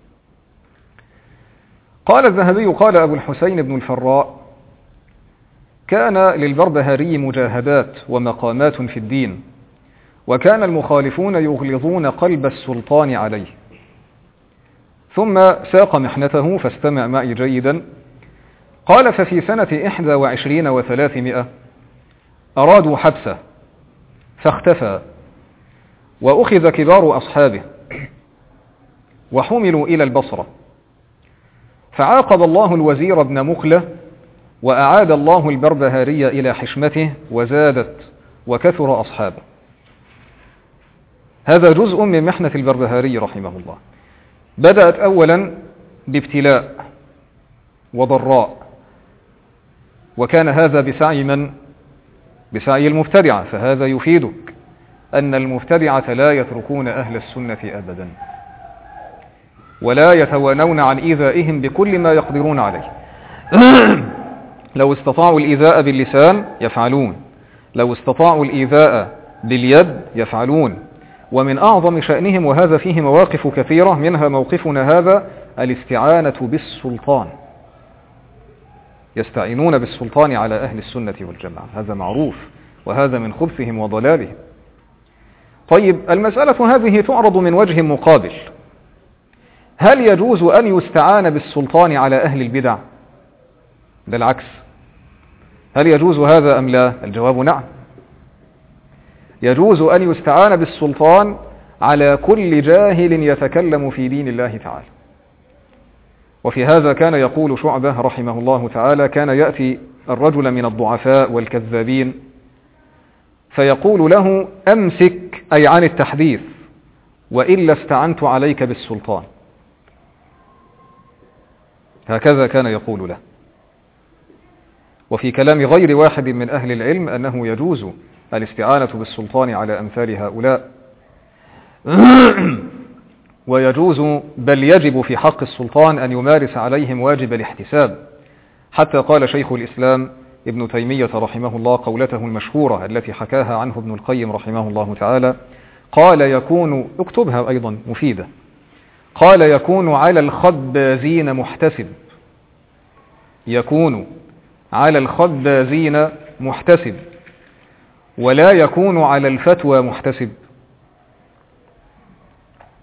قال الذهبي: قال أبو الحسين بن الفراء: كان للبربهاري مجاهدات ومقامات في الدين، وكان المخالفون يغلظون قلب السلطان عليه. ثم ساق محنته، فاستمع معي جيدا. قال: ففي سنة إحدى وعشرين وثلاثمائة أرادوا حبسه فاختفى، وأخذ كبار أصحابه وحملوا إلى البصرة، فعاقب الله الوزير ابن مقلة، وأعاد الله البربهاري إلى حشمته، وزادت وكثر أصحابه. هذا جزء من محنة البربهاري رحمه الله. بدأت أولا بابتلاء وضراء، وكان هذا بسعي من؟ بسعي المبتدعة. فهذا يفيدك أن المبتدعة لا يتركون أهل السنة أبدا، ولا يتوانون عن إيذائهم بكل ما يقدرون عليه. لو استطاعوا الإيذاء باللسان يفعلون، لو استطاعوا الإيذاء باليد يفعلون. ومن أعظم شأنهم، وهذا فيه مواقف كثيرة، منها موقفنا هذا، الاستعانة بالسلطان. يستعينون بالسلطان على أهل السنة والجماعة، هذا معروف، وهذا من خبثهم وضلالهم. طيب المسألة هذه تعرض من وجه مقابل: هل يجوز أن يستعان بالسلطان على أهل البدع؟ بالعكس. هل يجوز هذا أم لا؟ الجواب نعم. يجوز أن يستعان بالسلطان على كل جاهل يتكلم في دين الله تعالى. وفي هذا كان يقول شعبة رحمه الله تعالى: كان يأتي الرجل من الضعفاء والكذابين فيقول له: أمسك، أي عن التحديث، وإلا استعنت عليك بالسلطان. هكذا كان يقول له. وفي كلام غير واحد من أهل العلم أنه يجوز الاستعانة بالسلطان على أمثال هؤلاء، ويجوز بل يجب في حق السلطان أن يمارس عليهم واجب الاحتساب. حتى قال شيخ الإسلام ابن تيمية رحمه الله قولته المشهورة التي حكاها عنه ابن القيم رحمه الله تعالى، قال: يكون، اكتبها أيضا مفيدة، قال: يكون على الخبازين محتسب، يكون على الخبازين محتسب، ولا يكون على الفتوى محتسب.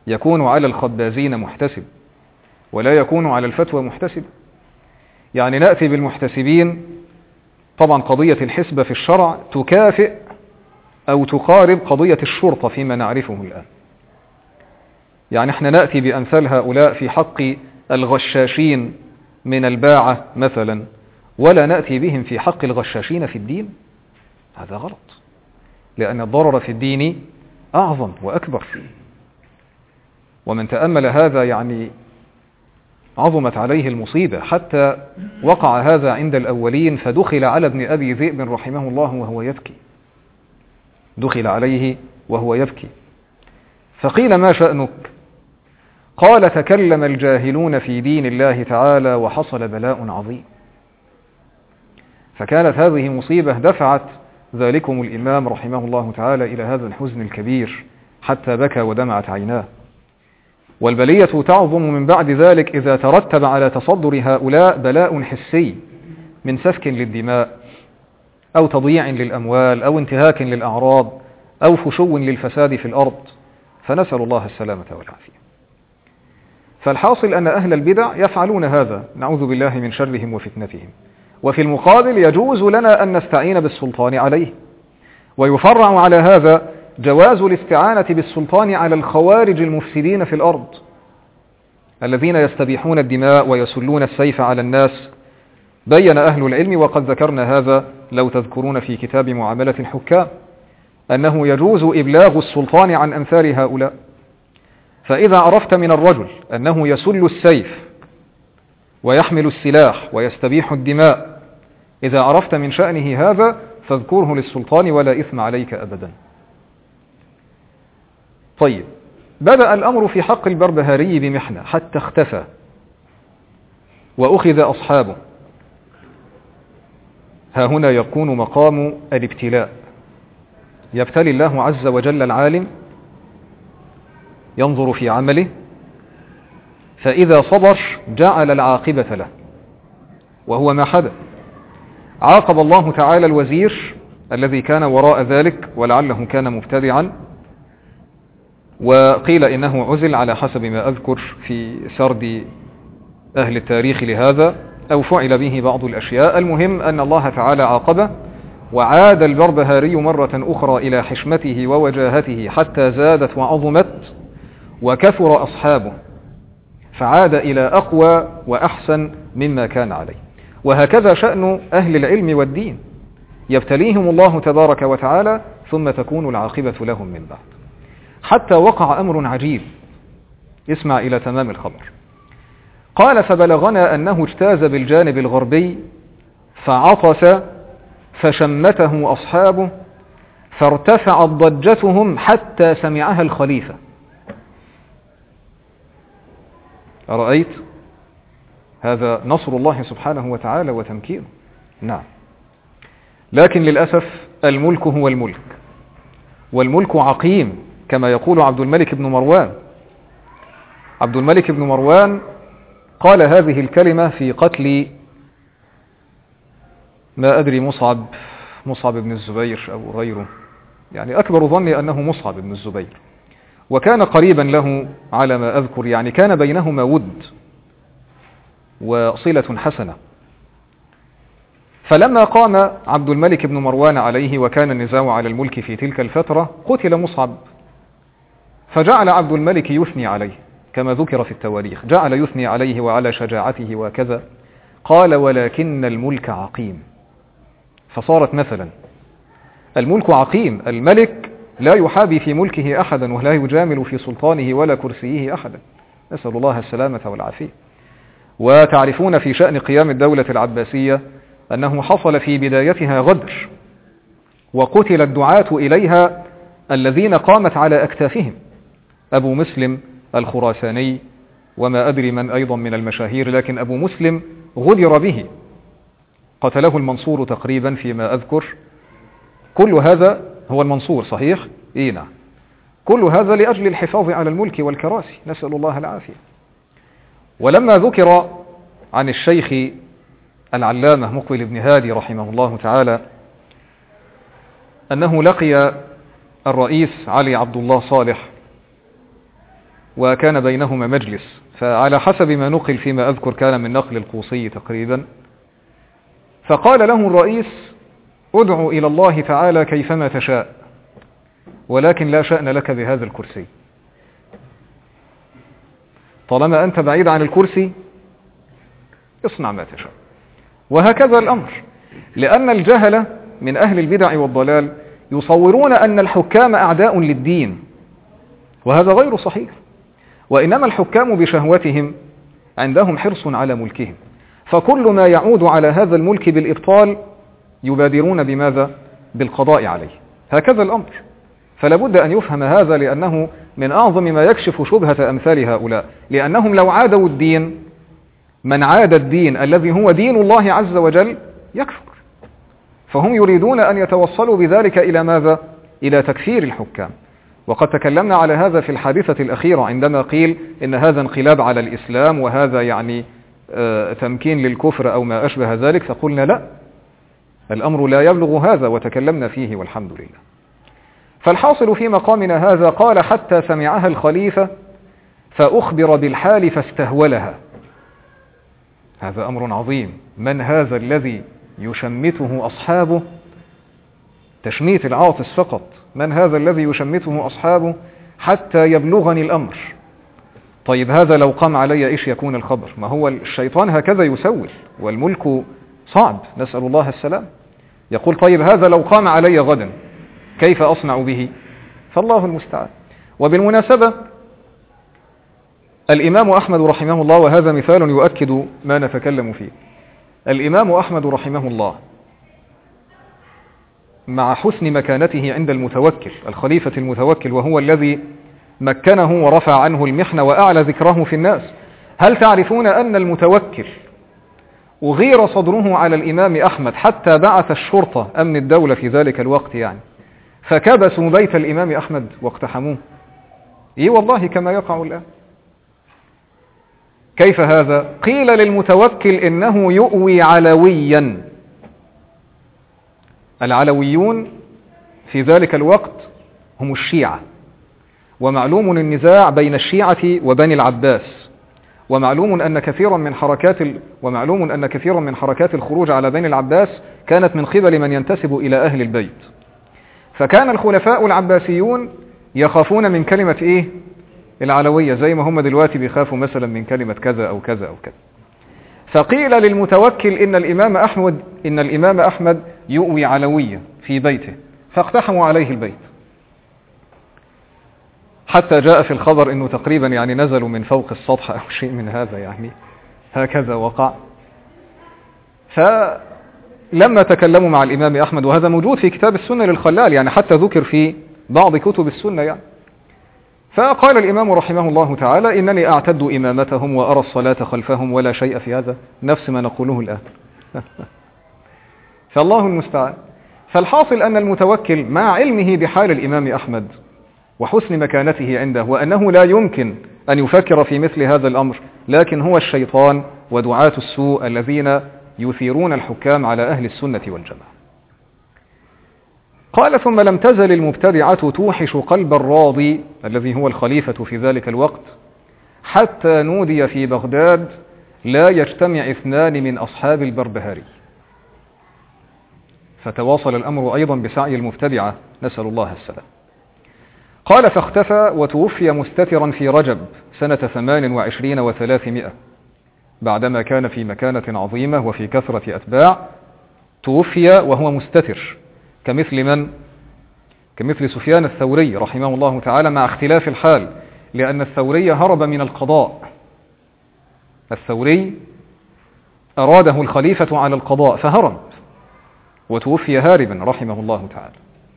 يكون على الخبازين محتسب ولا يكون على الفتوى محتسب. يعني نأتي بالمحتسبين، طبعا قضية الحسبة في الشرع تكافئ أو تقارب قضية الشرطة فيما نعرفه الآن. يعني احنا نأتي بأمثال هؤلاء في حق الغشاشين من الباعة مثلا، ولا نأتي بهم في حق الغشاشين في الدين. هذا غلط، لأن الضرر في الدين أعظم وأكبر. ومن تأمل هذا يعني عظمت عليه المصيبة، حتى وقع هذا عند الأولين، فدخل على ابن أبي ذئب رحمه الله وهو يبكي، دخل عليه وهو يبكي، فقيل: ما شأنك؟ قال: تكلم الجاهلون في دين الله تعالى وحصل بلاء عظيم. فكانت هذه مصيبة دفعت ذلكم الإمام رحمه الله تعالى إلى هذا الحزن الكبير حتى بكى ودمعت عيناه. والبلية تعظم من بعد ذلك إذا ترتب على تصدر هؤلاء بلاء حسي من سفك للدماء أو تضييع للأموال أو انتهاك للأعراض أو فشو للفساد في الأرض، فنسأل الله السلامة والعافية. فالحاصل أن أهل البدع يفعلون هذا، نعوذ بالله من شرهم وفتنتهم. وفي المقابل يجوز لنا أن نستعين بالسلطان عليه، ويفرع على هذا جواز الاستعانة بالسلطان على الخوارج المفسدين في الأرض الذين يستبيحون الدماء ويسلون السيف على الناس. بين أهل العلم، وقد ذكرنا هذا لو تذكرون في كتاب معاملة الحكام، أنه يجوز إبلاغ السلطان عن أمثال هؤلاء. فإذا عرفت من الرجل أنه يسل السيف ويحمل السلاح ويستبيح الدماء، إذا عرفت من شأنه هذا فاذكره للسلطان ولا إثم عليك أبدا. طيب، بدأ الأمر في حق البربهاري بمحنة حتى اختفى وأخذ أصحابه. ها هنا يكون مقام الابتلاء. يبتلي الله عز وجل العالم، ينظر في عمله، فإذا صبر جعل العاقبة له، وهو ما حدث. عاقب الله تعالى الوزير الذي كان وراء ذلك ولعله كان مبتدعا، وقيل إنه عزل على حسب ما أذكر في سرد أهل التاريخ لهذا، أو فعل به بعض الأشياء. المهم أن الله تعالى عاقبه، وعاد البربهاري مرة أخرى إلى حشمته ووجاهته حتى زادت وعظمت وكثر أصحابه، فعاد إلى أقوى وأحسن مما كان عليه. وهكذا شأن أهل العلم والدين، يبتليهم الله تبارك وتعالى ثم تكون العاقبة لهم من بعد. حتى وقع أمر عجيب، اسمع إلى تمام الخبر. قال: فبلغنا أنه اجتاز بالجانب الغربي فعطس فشمته أصحابه فارتفعت ضجتهم حتى سمعها الخليفة. أرأيت؟ هذا نصر الله سبحانه وتعالى وتمكينه. نعم، لكن للأسف الملك هو الملك، والملك عقيم كما يقول عبد الملك بن مروان. عبد الملك بن مروان قال هذه الكلمة في قتل ما أدري مصعب مصعب بن الزبير أو غيره، يعني أكبر ظني أنه مصعب بن الزبير، وكان قريبا له على ما أذكر، يعني كان بينهما ود وصلة حسنة. فلما قام عبد الملك بن مروان عليه وكان النزاع على الملك في تلك الفترة، قتل مصعب، فجعل عبد الملك يثني عليه كما ذكر في التواريخ، جعل يثني عليه وعلى شجاعته وكذا. قال: ولكن الملك عقيم. فصارت مثلا الملك عقيم، الملك لا يحابي في ملكه أحدا ولا يجامل في سلطانه ولا كرسيه أحدا، نسأل الله السلامة والعافية. وتعرفون في شأن قيام الدولة العباسية أنه حصل في بدايتها غدر، وقتل الدعاة إليها الذين قامت على أكتافهم، أبو مسلم الخراساني وما أدري من أيضا من المشاهير، لكن أبو مسلم غدر به، قتله المنصور تقريبا فيما أذكر. كل هذا هو المنصور صحيح؟ إيه نعم. كل هذا لأجل الحفاظ على الملك والكراسي، نسأل الله العافية. ولما ذكر عن الشيخ العلامة مقبل بن هادي رحمه الله تعالى أنه لقي الرئيس علي عبد الله صالح وكان بينهما مجلس، فعلى حسب ما نقل فيما أذكر كان من نقل القوصي تقريبا، فقال له الرئيس: ادعو إلى الله تعالى كيفما تشاء، ولكن لا شأن لك بهذا الكرسي، طالما أنت بعيد عن الكرسي اصنع ما تشاء. وهكذا الأمر، لأن الجهلة من أهل البدع والضلال يصورون أن الحكام أعداء للدين، وهذا غير صحيح، وإنما الحكام بشهوتهم عندهم حرص على ملكهم، فكل ما يعود على هذا الملك بالإبطال يبادرون بماذا؟ بالقضاء عليه. هكذا الأمر، فلا بد أن يفهم هذا، لأنه من أعظم ما يكشف شبهة أمثال هؤلاء، لأنهم لو عادوا الدين، من عاد الدين الذي هو دين الله عز وجل يكفر، فهم يريدون أن يتوصلوا بذلك إلى ماذا؟ إلى تكفير الحكام. وقد تكلمنا على هذا في الحادثة الأخيرة عندما قيل إن هذا انقلاب على الإسلام وهذا يعني آه تمكين للكفر أو ما أشبه ذلك، فقلنا لا، الأمر لا يبلغ هذا، وتكلمنا فيه والحمد لله. فالحاصل في مقامنا هذا قال: حتى سمعها الخليفة فأخبر بالحال فاستهولها. هذا أمر عظيم. من هذا الذي يشمته أصحابه؟ تشميت العاطس فقط. من هذا الذي يشمته أصحابه حتى يبلغني الأمر؟ طيب هذا لو قام علي إيش يكون الخبر؟ ما هو الشيطان هكذا يسول، والملك صعب، نسأل الله السلام. يقول: طيب هذا لو قام علي غدا كيف أصنع به؟ فالله المستعان. وبالمناسبة الإمام أحمد رحمه الله، وهذا مثال يؤكد ما نتكلم فيه، الإمام أحمد رحمه الله مع حسن مكانته عند المتوكل، الخليفة المتوكل، وهو الذي مكنه ورفع عنه المحنة وأعلى ذكره في الناس، هل تعرفون أن المتوكل أغير صدره على الإمام أحمد حتى بعث الشرطة أمن الدولة في ذلك الوقت يعني، فكبسوا بيت الإمام أحمد واقتحموه؟ إيه والله كما يقع الآن. كيف هذا؟ قيل للمتوكل إنه يؤوي علويا. العلويون في ذلك الوقت هم الشيعة، ومعلوم النزاع بين الشيعة وبني العباس، ومعلوم أن كثيرا من حركات ال... ومعلوم أن كثيرا من حركات الخروج على بني العباس كانت من قبل من ينتسب إلى أهل البيت، فكان الخلفاء العباسيون يخافون من كلمة إيه؟ العلوية، زي ما هم دلوقتي بيخافوا مثلا من كلمة كذا أو كذا أو كذا. فقيل للمتوكل إن الإمام أحمد إن الإمام أحمد يؤوي علوية في بيته، فاقتحموا عليه البيت، حتى جاء في الخبر إنه تقريبا يعني نزلوا من فوق السطح أو شيء من هذا، يعني هكذا وقع. فلما تكلموا مع الإمام أحمد، وهذا موجود في كتاب السنة للخلال، يعني حتى ذكر في بعض كتب السنة يعني، فقال الإمام رحمه الله تعالى: إنني أعتد إمامتهم وأرى الصلاة خلفهم ولا شيء في هذا، نفس ما نقوله الآن. فالله المستعان. فالحاصل أن المتوكل مع علمه بحال الإمام أحمد وحسن مكانته عنده، وأنه لا يمكن أن يفكر في مثل هذا الأمر، لكن هو الشيطان ودعاة السوء الذين يثيرون الحكام على أهل السنة والجماعة. قال: ثم لم تزل المبتدعة توحش قلب الراضي الذي هو الخليفة في ذلك الوقت، حتى نودي في بغداد: لا يجتمع اثنان من أصحاب البربهاري. فتواصل الأمر أيضا بسعي المبتدعة، نسأل الله السلام. قال: فاختفى وتوفي مستترا في رجب سنة ثمان وعشرين وثلاثمائة، بعدما كان في مكانة عظيمة وفي كثرة أتباع، توفي وهو مستتر، كمثل من؟ كمثل سفيان الثوري رحمه الله تعالى، مع اختلاف الحال، لأن الثوري هرب من القضاء. الثوري أراده الخليفة على القضاء فهرب وتوفي هاربا رحمه الله تعالى.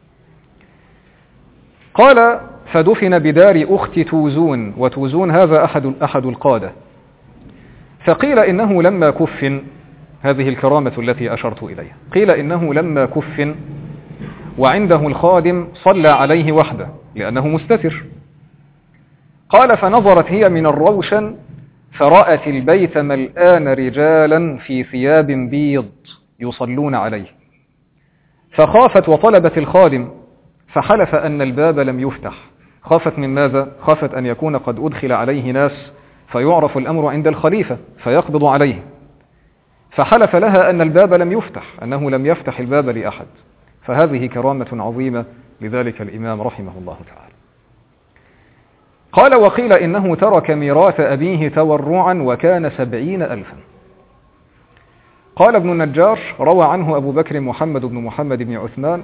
قال: فدفن بدار أخت توزون، وتوزون هذا أحد أحد القادة. فقيل إنه لما كفن، هذه الكرامة التي أشرت إليها، قيل إنه لما كفن وعنده الخادم صلى عليه وحده لأنه مستتر. قال: فنظرت هي من الروشن فرأت البيت ملآن رجالا في ثياب بيض يصلون عليه، فخافت وطلبت الخادم، فحلف أن الباب لم يفتح، خافت من ماذا؟ خافت أن يكون قد أدخل عليه ناس فيعرف الأمر عند الخليفة فيقبض عليه، فحلف لها أن الباب لم يفتح، أنه لم يفتح الباب لأحد. فهذه كرامة عظيمة لذلك الإمام رحمه الله تعالى. قال: وقيل إنه ترك ميراث أبيه تورعا وكان سبعين ألفا. قال ابن النجار: روى عنه أبو بكر محمد بن محمد بن عثمان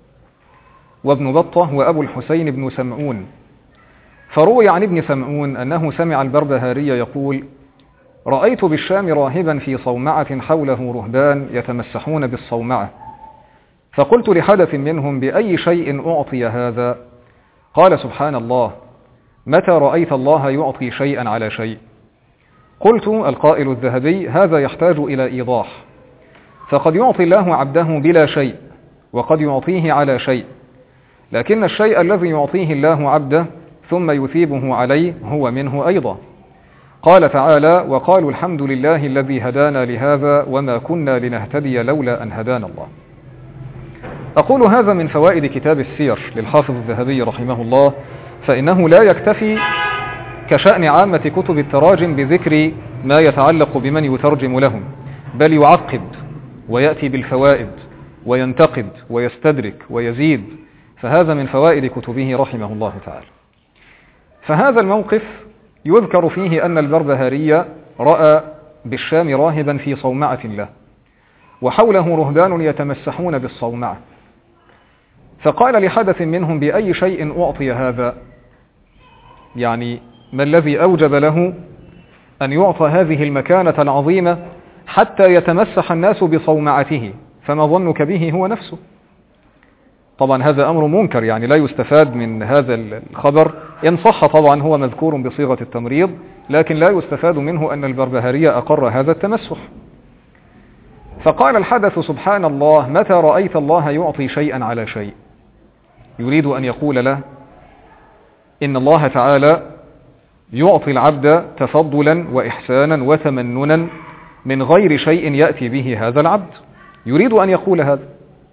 وابن بطة وأبو الحسين بن سمعون. فروي عن ابن سمعون أنه سمع البربهاري يقول: رأيت بالشام راهبا في صومعة حوله رهبان يتمسحون بالصومعة، فقلت لحدث منهم: بأي شيء أعطي هذا؟ قال: سبحان الله، متى رأيت الله يعطي شيئا على شيء؟ قلت: القائل الذهبي: هذا يحتاج إلى إيضاح، فقد يعطي الله عبده بلا شيء، وقد يعطيه على شيء، لكن الشيء الذي يعطيه الله عبده ثم يثيبه عليه هو منه أيضا. قال تعالى: وقالوا الحمد لله الذي هدانا لهذا وما كنا لنهتدي لولا أن هدانا الله. أقول هذا من فوائد كتاب السير للحافظ الذهبي رحمه الله، فإنه لا يكتفي كشأن عامة كتب التراجم بذكر ما يتعلق بمن يترجم لهم، بل يعقب ويأتي بالفوائد وينتقد ويستدرك ويزيد، فهذا من فوائد كتبه رحمه الله تعالى. فهذا الموقف يذكر فيه أن البربهاري رأى بالشام راهبا في صومعة له، وحوله رهبان يتمسحون بالصومعة، فقال لحدث منهم: بأي شيء أعطي هذا؟ يعني ما الذي أوجب له أن يعطى هذه المكانة العظيمة حتى يتمسح الناس بصومعته؟ فما ظنك به هو نفسه؟ طبعا هذا أمر منكر، يعني لا يستفاد من هذا الخبر، إن صح طبعا هو مذكور بصيغة التمريض، لكن لا يستفاد منه أن البربهاري أقر هذا التمسح. فقال الحدث: سبحان الله، متى رأيت الله يعطي شيئا على شيء؟ يريد أن يقول له إن الله تعالى يعطي العبد تفضلا وإحسانا وتمننا من غير شيء يأتي به هذا العبد، يريد أن يقول هذا.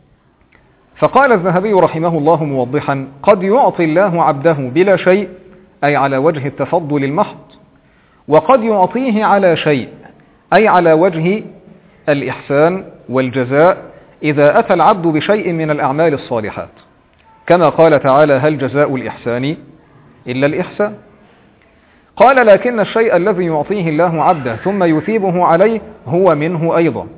فقال الذهبي رحمه الله موضحا: قد يعطي الله عبده بلا شيء، أي على وجه التفضل المحض، وقد يعطيه على شيء، أي على وجه الإحسان والجزاء إذا أتى العبد بشيء من الأعمال الصالحات، كما قال تعالى: هل جزاء الإحسان إلا الإحسان. قال: لكن الشيء الذي يعطيه الله عبده ثم يثيبه عليه هو منه أيضا،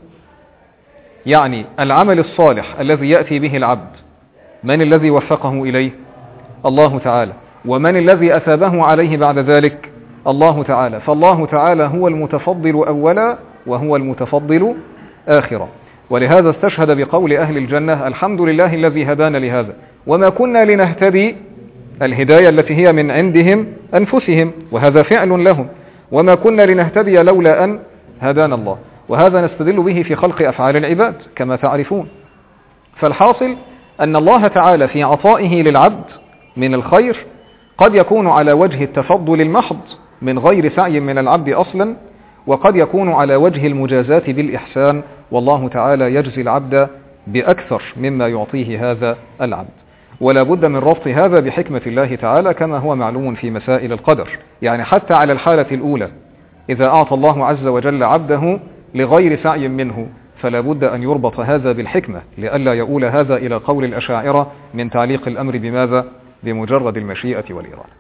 يعني العمل الصالح الذي يأتي به العبد، من الذي وفقه إليه؟ الله تعالى. ومن الذي أثابه عليه بعد ذلك؟ الله تعالى. فالله تعالى هو المتفضل أولا وهو المتفضل آخرا. ولهذا استشهد بقول أهل الجنة: الحمد لله الذي هدانا لهذا وما كنا لنهتدي، الهداية التي هي من عندهم أنفسهم، وهذا فعل لهم، وما كنا لنهتدي لولا أن هدانا الله. وهذا نستدل به في خلق أفعال العباد كما تعرفون. فالحاصل أن الله تعالى في عطائه للعبد من الخير قد يكون على وجه التفضل المحض من غير سعي من العبد أصلا، وقد يكون على وجه المجازاة بالإحسان، والله تعالى يجزي العبد بأكثر مما يعطيه هذا العبد. ولا بد من ربط هذا بحكمة الله تعالى كما هو معلوم في مسائل القدر، يعني حتى على الحالة الأولى إذا أعطى الله عز وجل عبده لغير سعي منه فلا بد أن يربط هذا بالحكمة، لئلا يؤول هذا إلى قول الأشاعرة من تعليق الأمر بماذا؟ بمجرد المشيئة والإرادة.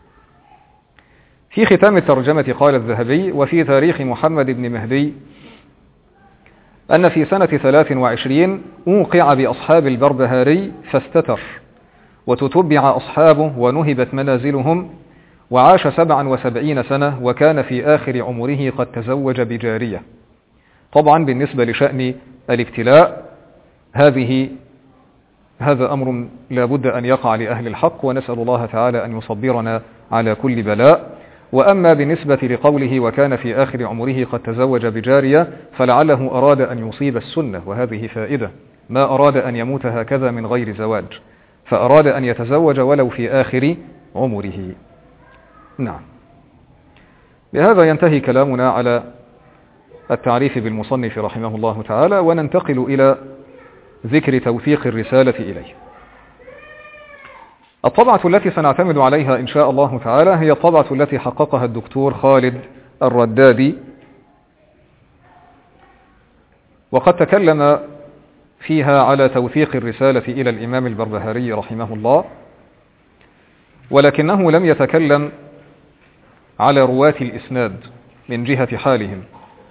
في ختام الترجمة قال الذهبي: وفي تاريخ محمد بن مهدي أن في سنة ثلاث وعشرين أوقع بأصحاب البربهاري فاستتر، وتتبع أصحابه ونهبت منازلهم، وعاش سبعا وسبعين سنة، وكان في آخر عمره قد تزوج بجارية. طبعا بالنسبة لشأن الابتلاء هذه هذا أمر لا بد أن يقع لأهل الحق، ونسأل الله تعالى أن يصبرنا على كل بلاء. وأما بالنسبة لقوله وكان في آخر عمره قد تزوج بجارية، فلعله أراد أن يصيب السنة، وهذه فائدة، ما أراد أن يموت هكذا من غير زواج، فأراد أن يتزوج ولو في آخر عمره. نعم. بهذا ينتهي كلامنا على التعريف بالمصنف رحمه الله تعالى، وننتقل إلى ذكر توثيق الرسالة إليه. الطبعة التي سنعتمد عليها إن شاء الله تعالى هي الطبعة التي حققها الدكتور خالد الردادي، وقد تكلم فيها على توثيق الرسالة إلى الإمام البربهاري رحمه الله، ولكنه لم يتكلم على رواة الإسناد من جهة حالهم،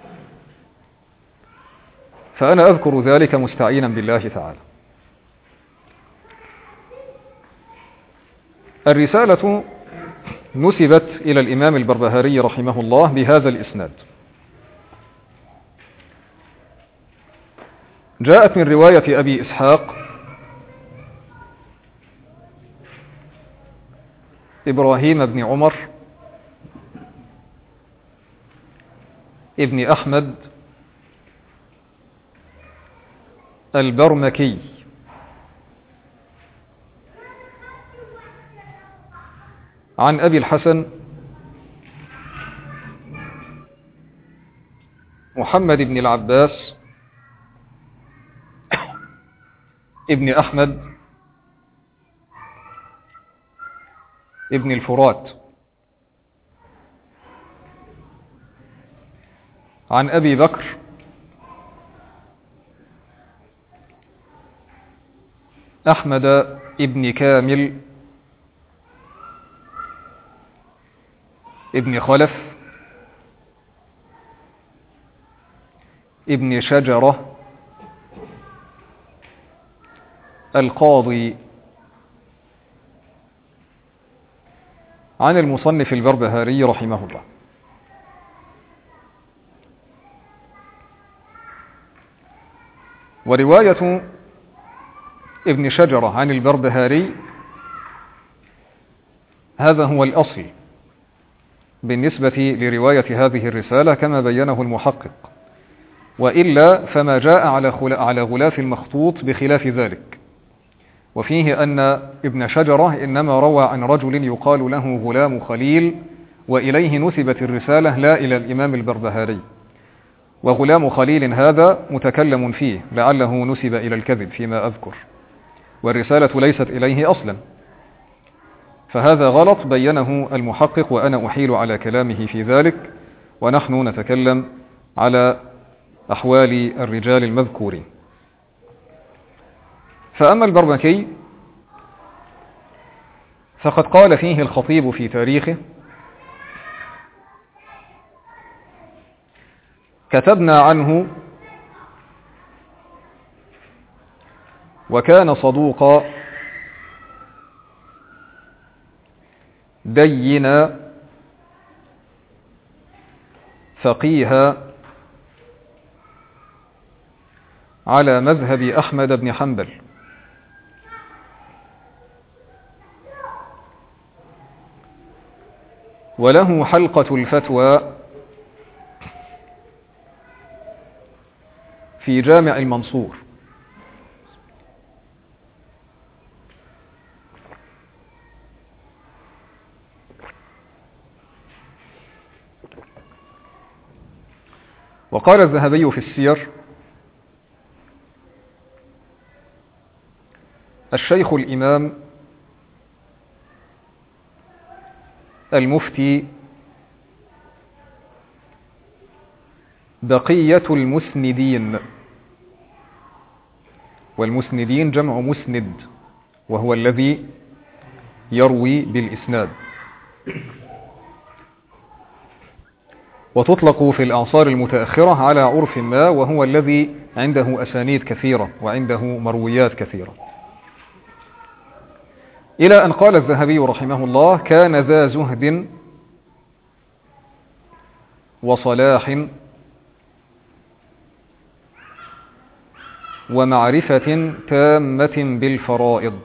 فأنا أذكر ذلك مستعينا بالله تعالى. الرسالة نسبت إلى الإمام البربهاري رحمه الله بهذا الإسناد. جاءت من رواية أبي إسحاق إبراهيم بن عمر ابن أحمد البرمكي عن أبي الحسن محمد بن العباس ابن أحمد ابن الفرات عن أبي بكر أحمد ابن كامل ابن خلف ابن شجرة القاضي عن المصنف البربهاري رحمه الله. ورواية ابن شجرة عن البربهاري هذا هو الأصل بالنسبة لرواية هذه الرسالة كما بينه المحقق، وإلا فما جاء على غلاف المخطوط بخلاف ذلك، وفيه أن ابن شجرة إنما روى عن رجل يقال له غلام خليل، وإليه نسبت الرسالة لا إلى الإمام البربهاري، وغلام خليل هذا متكلم فيه لعله نسب إلى الكذب فيما أذكر، والرسالة ليست إليه أصلا، فهذا غلط بينه المحقق، وأنا أحيل على كلامه في ذلك، ونحن نتكلم على أحوال الرجال المذكورين. فأما البرمكي فقد قال فيه الخطيب في تاريخه: كتبنا عنه وكان صدوقا دينا فقيها على مذهب أحمد بن حنبل، وله حلقة الفتوى في جامع المنصور، وقال الذهبي في السير: الشيخ الإمام المفتي بقية المسندين، والمسندين جمع مسند وهو الذي يروي بالإسناد، وتطلق في الأعصار المتأخرة على عرف ما، وهو الذي عنده أسانيد كثيرة وعنده مرويات كثيرة. إلى أن قال الذهبي رحمه الله: كان ذا زهد وصلاح ومعرفة تامة بالفرائض،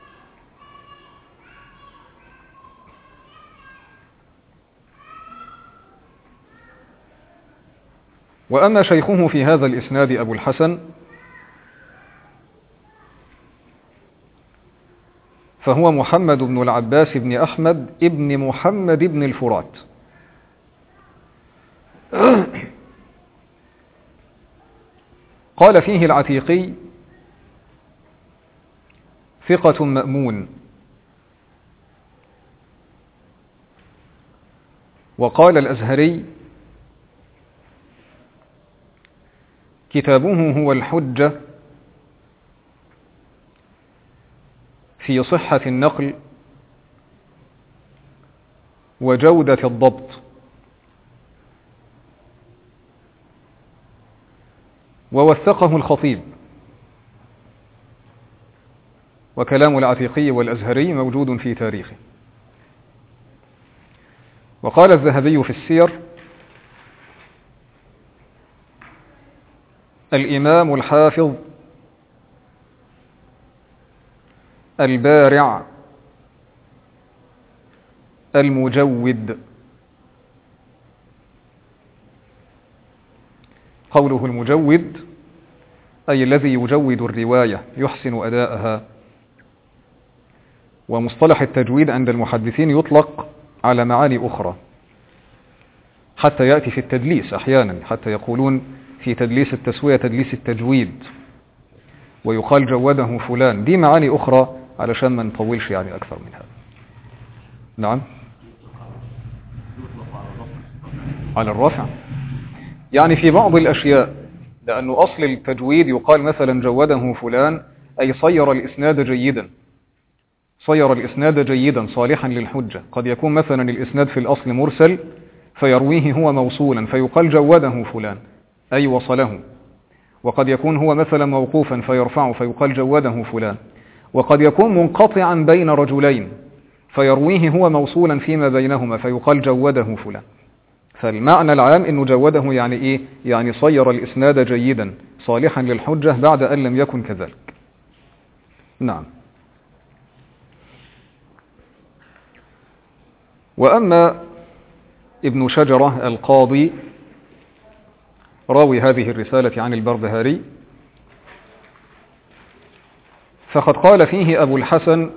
وأما شيخه في هذا الإسناد أبو الحسن فهو محمد بن العباس بن أحمد ابن محمد بن الفرات، قال فيه العتيقي: ثقة مأمون وقال الأزهري: كتابه هو الحجة في صحة النقل وجودة الضبط، ووثقه الخطيب. وكلام العتيقي والأزهري موجود في تاريخه. وقال الذهبي في السير: الإمام الحافظ البارع المجود. قوله المجود أي الذي يجود الرواية، يحسن أداءها. ومصطلح التجويد عند المحدثين يطلق على معاني أخرى، حتى يأتي في التدليس أحيانا، حتى يقولون في تدليس التسوية تدليس التجويد، ويقال جوده فلان. دي معاني أخرى علشان ما نطولش يعني أكثر من هذا. نعم، على الرفع يعني في بعض الأشياء، لأنه أصل التجويد يقال مثلا جوده فلان أي صير الإسناد جيدا، صير الإسناد جيدا صالحا للحجة. قد يكون مثلا الإسناد في الأصل مرسل فيرويه هو موصولا فيقال جوده فلان أي وصله، وقد يكون هو مثلا موقوفا فيرفعه فيقال جوده فلان، وقد يكون منقطعا بين رجلين فيرويه هو موصولا فيما بينهما فيقال جوده فلان. فالمعنى العام إنه جوده يعني إيه؟ يعني صير الإسناد جيدا صالحا للحجة بعد أن لم يكن كذلك. نعم. وأما ابن شجرة القاضي راوي هذه الرسالة عن البربهاري، فقد قال فيه أبو الحسن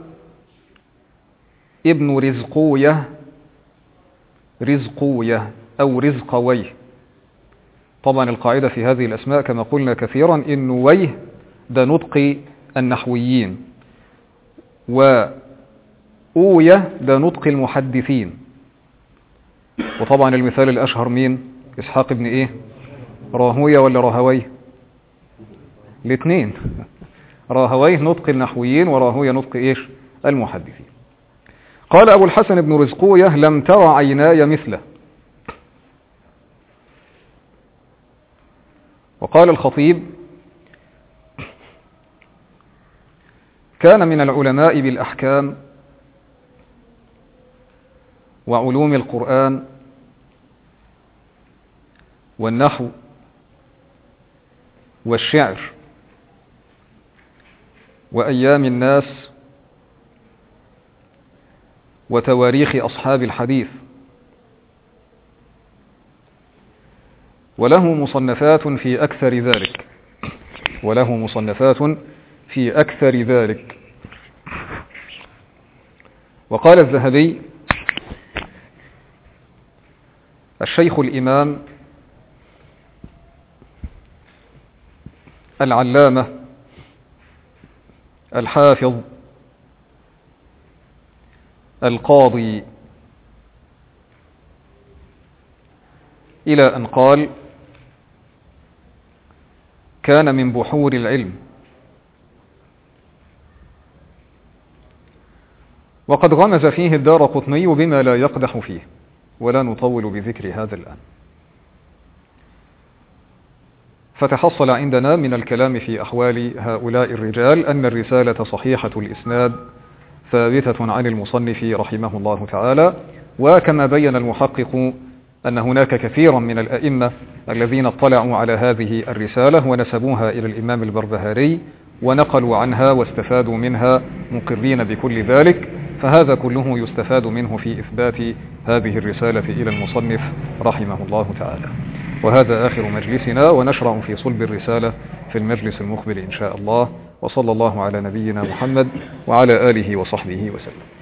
ابن رزقوية رزقوية أو رزقويه. طبعا القاعدة في هذه الأسماء كما قلنا كثيرا إن ويه ده نطق النحويين، وأوية ده نطق المحدثين. وطبعا المثال الأشهر مين؟ إسحاق ابن إيه؟ راهوية ولا راهويه؟ الاثنين. راهويه نطق النحويين وراهوية نطق إيش؟ المحدثين. قال أبو الحسن بن رزقوية: لم ترى عيناي مثله. وقال الخطيب: كان من العلماء بالأحكام وعلوم القرآن والنحو والشعر وأيام الناس وتواريخ أصحاب الحديث، وله مصنفات في أكثر ذلك وله مصنفات في أكثر ذلك. وقال الذهبي: الشيخ الإمام العلامة الحافظ القاضي، إلى أن قال: كان من بحور العلم. وقد غمز فيه الدارقطني بما لا يقدح فيه، ولا نطول بذكر هذا الآن. فتحصل عندنا من الكلام في أحوال هؤلاء الرجال أن الرسالة صحيحة الإسناد ثابتة عن المصنف رحمه الله تعالى. وكما بين المحقق أن هناك كثيرا من الأئمة الذين اطلعوا على هذه الرسالة ونسبوها إلى الإمام البربهاري ونقلوا عنها واستفادوا منها مقرين بكل ذلك، فهذا كله يستفاد منه في إثبات هذه الرسالة إلى المصنف رحمه الله تعالى. وهذا آخر مجلسنا، ونشرع في صلب الرسالة في المجلس المقبل إن شاء الله. وصلى الله على نبينا محمد وعلى آله وصحبه وسلم.